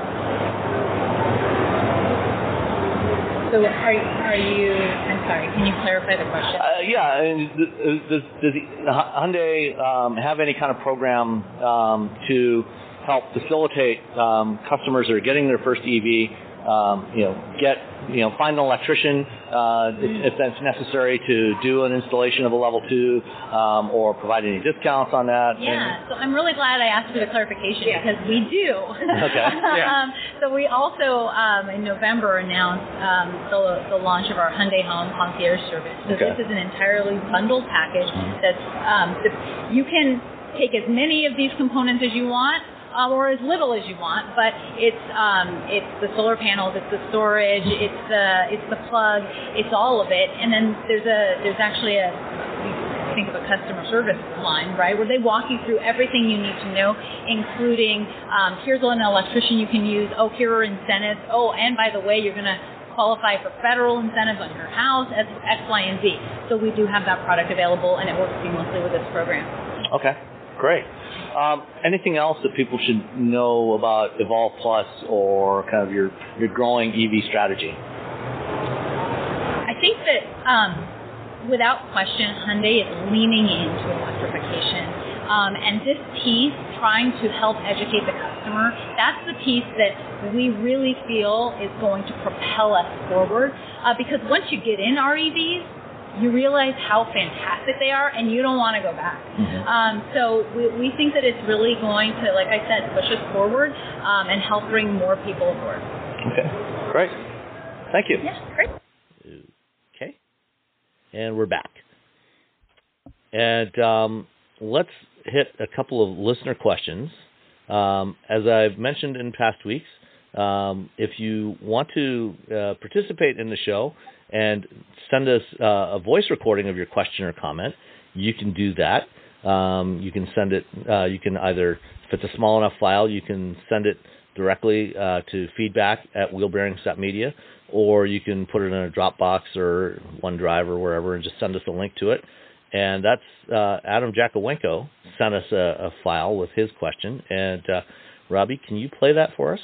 So are you, I'm sorry, can you clarify the question? Yeah, and does Hyundai have any kind of program to help facilitate customers that are getting their first EV, find an electrician if that's necessary to do an installation of a level 2, or provide any discounts on that? Yeah, so I'm really glad I asked for the clarification because we do. Okay. Yeah. So we also in November announced the launch of our Hyundai Home Concierge Service. So this is an entirely bundled package that's you can take as many of these components as you want. Or as little as you want, but it's the solar panels, it's the storage, it's the plug, it's all of it. And then there's actually think of a customer service line, right, where they walk you through everything you need to know, including here's an electrician you can use. Oh, here are incentives. Oh, and by the way, you're going to qualify for federal incentives on your house, X, Y, and Z. So we do have that product available, and it works seamlessly with this program. Okay, great. Anything else that people should know about Evolve Plus or kind of your growing EV strategy? I think that without question, Hyundai is leaning into electrification. And this piece, trying to help educate the customer, that's the piece that we really feel is going to propel us forward. Because once you get in our EVs, you realize how fantastic they are, and you don't want to go back. So we think that it's really going to, like I said, push us forward and help bring more people aboard. Okay, great. Thank you. Yeah, great. Okay, and we're back. And let's hit a couple of listener questions. As I've mentioned in past weeks, if you want to participate in the show and send us a voice recording of your question or comment, you can do that. You can send it, you can either, if it's a small enough file, you can send it directly to feedback@wheelbearings.media, or you can put it in a Dropbox or OneDrive or wherever and just send us a link to it. And that's Adam Jakowenko sent us a file with his question. And Robbie, can you play that for us?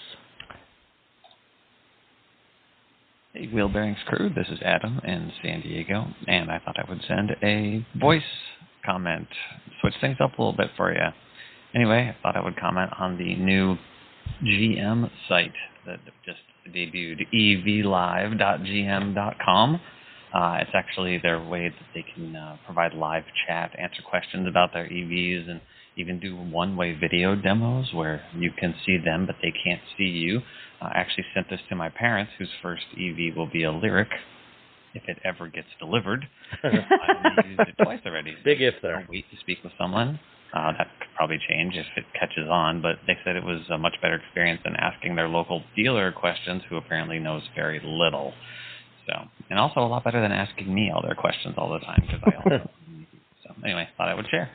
Hey, Wheel Bearings crew, this is Adam in San Diego, and I thought I would send a voice comment, switch things up a little bit for you. Anyway, I thought I would comment on the new GM site that just debuted, evlive.gm.com. It's actually their way that they can provide live chat, answer questions about their EVs, and even do one-way video demos where you can see them, but they can't see you. I actually sent this to my parents, whose first EV will be a Lyriq, if it ever gets delivered. I've used it twice already. Big if there. I'll wait to speak with someone. That could probably change if it catches on, but they said it was a much better experience than asking their local dealer questions, who apparently knows very little. So, and also a lot better than asking me all their questions all the time, because I also. So anyway, thought I would share.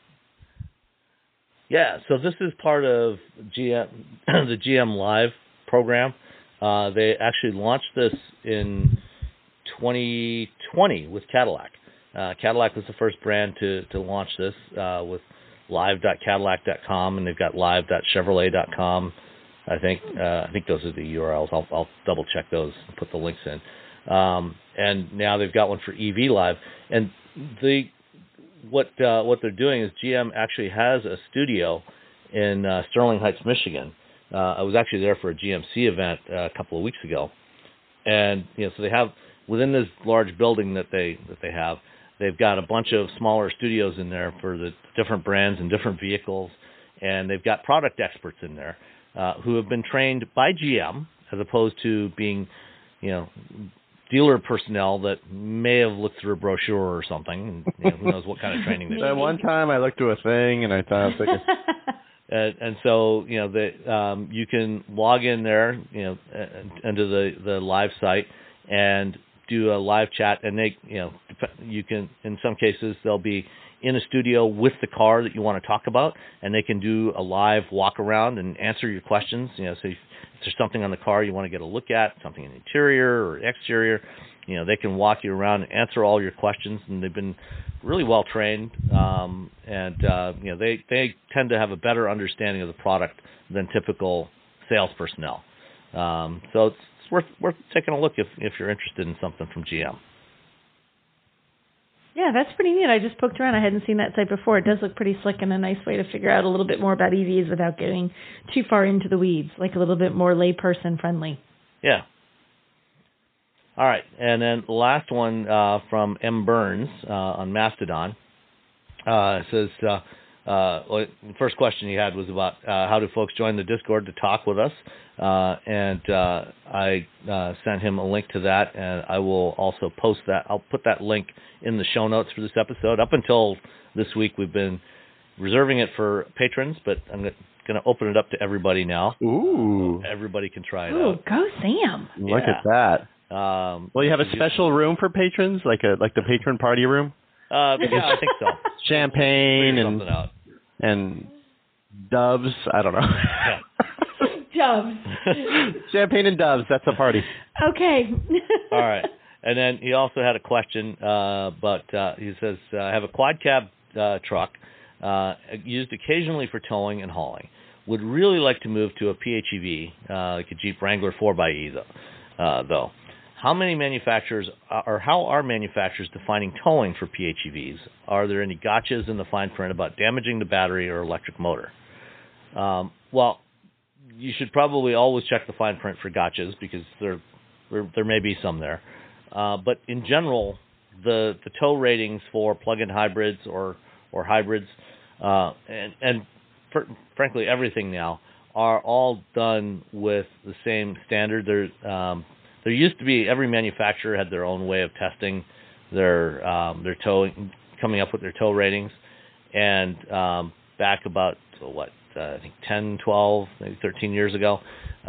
Yeah, so this is part of GM, the GM Live program. They actually launched this in 2020 with Cadillac. Cadillac was the first brand to launch this with live.cadillac.com, and they've got live.chevrolet.com. I think those are the URLs. I'll double check those and put the links in. And now they've got one for EV Live. And the what they're doing is GM actually has a studio in Sterling Heights, Michigan. I was actually there for a GMC event a couple of weeks ago, and so they have within this large building that they have, they've got a bunch of smaller studios in there for the different brands and different vehicles, and they've got product experts in there who have been trained by GM as opposed to being, dealer personnel that may have looked through a brochure or something. And, who knows what kind of training they At one time, I looked through a thing, and I thought, and so you can log in there, into the live site and do a live chat, and they, you can, in some cases, they'll be in a studio with the car that you want to talk about, and they can do a live walk around and answer your questions. So if there's something on the car you want to get a look at, something in the interior or exterior, they can walk you around and answer all your questions, and they've been really well trained, they tend to have a better understanding of the product than typical sales personnel. So it's worth taking a look if you're interested in something from GM. Yeah, that's pretty neat. I just poked around. I hadn't seen that site before. It does look pretty slick and a nice way to figure out a little bit more about EVs without getting too far into the weeds, like a little bit more layperson friendly. Yeah. All right, and then the last one from M. Burns on Mastodon. It says, the first question he had was about how do folks join the Discord to talk with us, and I sent him a link to that, and I will also post that. I'll put that link in the show notes for this episode. Up until this week, we've been reserving it for patrons, but I'm going to open it up to everybody now. Ooh. So everybody can try it out. Ooh, go Sam. Look at that. Well, you have a special room for patrons, like the patron party room? Yeah, I think so. Champagne and doves. I don't know. Doves. Champagne and doves. That's a party. Okay. All right. And then he also had a question, but he says, I have a quad cab truck used occasionally for towing and hauling. Would really like to move to a PHEV, like a Jeep Wrangler 4xe, though. How many manufacturers, or how are manufacturers defining towing for PHEVs? Are there any gotchas in the fine print about damaging the battery or electric motor? Well, you should probably always check the fine print for gotchas because there may be some there. But in general, the tow ratings for plug-in hybrids or hybrids, and frankly everything now, are all done with the same standard. There used to be every manufacturer had their own way of testing their towing, coming up with their tow ratings, and back about I think 10, 12, maybe 13 years ago,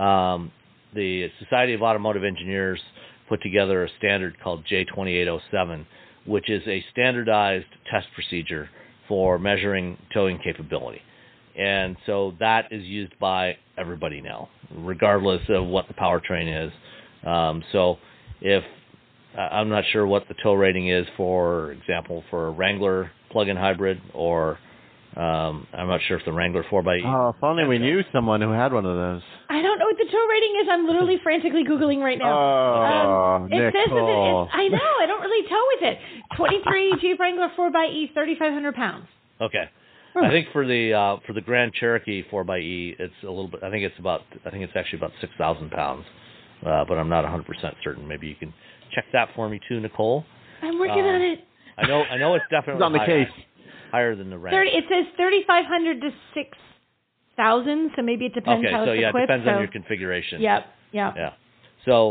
the Society of Automotive Engineers put together a standard called J2807, which is a standardized test procedure for measuring towing capability. And so that is used by everybody now, regardless of what the powertrain is. So if I'm not sure what the tow rating is, for example, for a Wrangler plug-in hybrid, or I'm not sure if the Wrangler 4xe. Oh, if only we knew someone who had one of those. I don't know what the tow rating is. I'm literally frantically Googling right now. Oh, it says that I know. I don't really tow with it. 23 Jeep Wrangler 4xe, 3,500 pounds. Okay. I think for the Grand Cherokee 4xe, it's a little bit. I think it's actually about 6,000 pounds, but I'm not 100% certain. Maybe you can check that for me too, Nicole. I'm working on it. I know it's definitely on the case. Higher than the Wrangler. It says 3,500 to 6,000, so maybe it depends how it's equipped. It depends on your configuration. Yep. Yeah. So,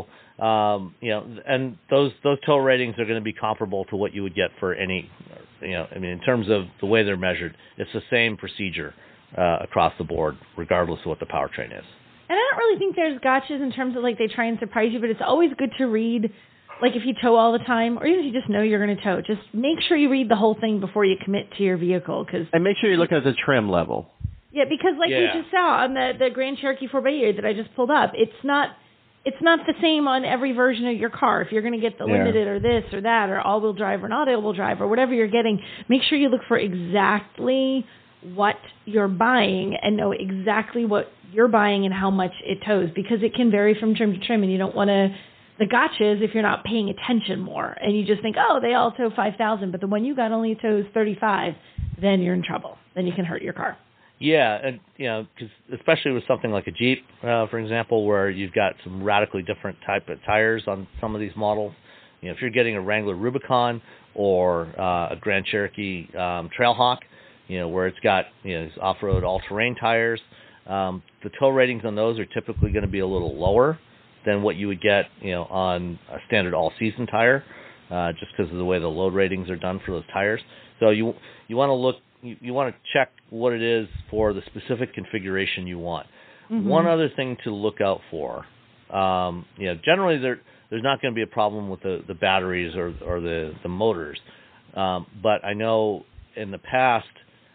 and those tow ratings are going to be comparable to what you would get for any, in terms of the way they're measured, it's the same procedure across the board, regardless of what the powertrain is. And I don't really think there's gotchas in terms of like they try and surprise you, but it's always good to read. Like if you tow all the time, or even if you just know you're going to tow, just make sure you read the whole thing before you commit to your vehicle. And make sure you're looking at the trim level. Yeah, because we just saw on the Grand Cherokee 4xe that I just pulled up, it's not the same on every version of your car. If you're going to get the limited or this or that or all-wheel drive or not all-wheel drive or whatever you're getting, make sure you look for exactly what you're buying and know exactly what you're buying and how much it tows, because it can vary from trim to trim, and you don't want to The gotcha is if you're not paying attention more and you just think, oh, they all tow 5,000, but the one you got only tows 35, then you're in trouble. Then you can hurt your car. Yeah, and because especially with something like a Jeep, for example, where you've got some radically different type of tires on some of these models. If you're getting a Wrangler Rubicon or a Grand Cherokee Trailhawk, where it's got off-road all-terrain tires, the tow ratings on those are typically going to be a little lower than what you would get on a standard all-season tire, just because of the way the load ratings are done for those tires. So you want to look. You want to check what it is for the specific configuration you want. Mm-hmm. One other thing to look out for, generally there's not going to be a problem with the batteries or the motors, but I know in the past,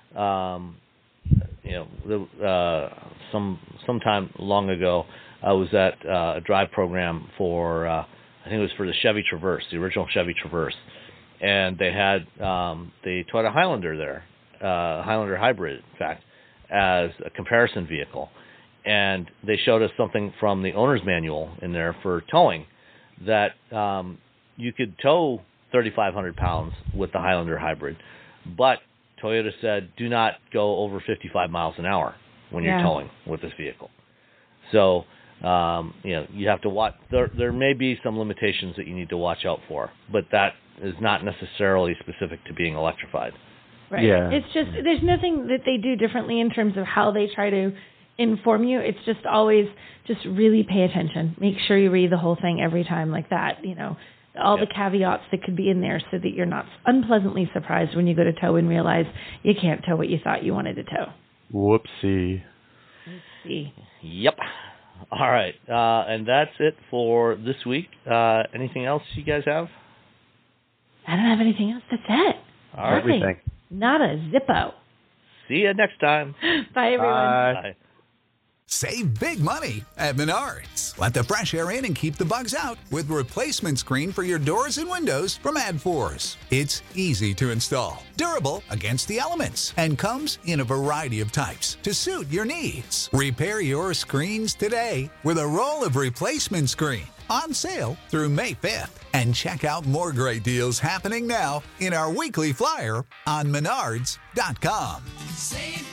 sometime long ago, I was at a drive program for I think it was for the Chevy Traverse, the original Chevy Traverse, and they had the Toyota Highlander there. Highlander Hybrid, in fact, as a comparison vehicle. And they showed us something from the owner's manual in there for towing that you could tow 3,500 pounds with the Highlander Hybrid, but Toyota said do not go over 55 miles an hour when you're towing with this vehicle. So, you have to watch. There may be some limitations that you need to watch out for, but that is not necessarily specific to being electrified. Right. Yeah. It's just, there's nothing that they do differently in terms of how they try to inform you. It's just always just really pay attention. Make sure you read the whole thing every time like that, all the caveats that could be in there so that you're not unpleasantly surprised when you go to tow and realize you can't tow what you thought you wanted to tow. Whoopsie. Yep. All right. And that's it for this week. Anything else you guys have? I don't have anything else. That's it. All right. Everything. Not a zippo. See you next time. Bye, everyone. Bye. Save big money at Menards. Let the fresh air in and keep the bugs out with replacement screen for your doors and windows from AdForce. It's easy to install, durable against the elements, and comes in a variety of types to suit your needs. Repair your screens today with a roll of replacement screen. On sale through May 5th. And check out more great deals happening now in our weekly flyer on Menards.com. Save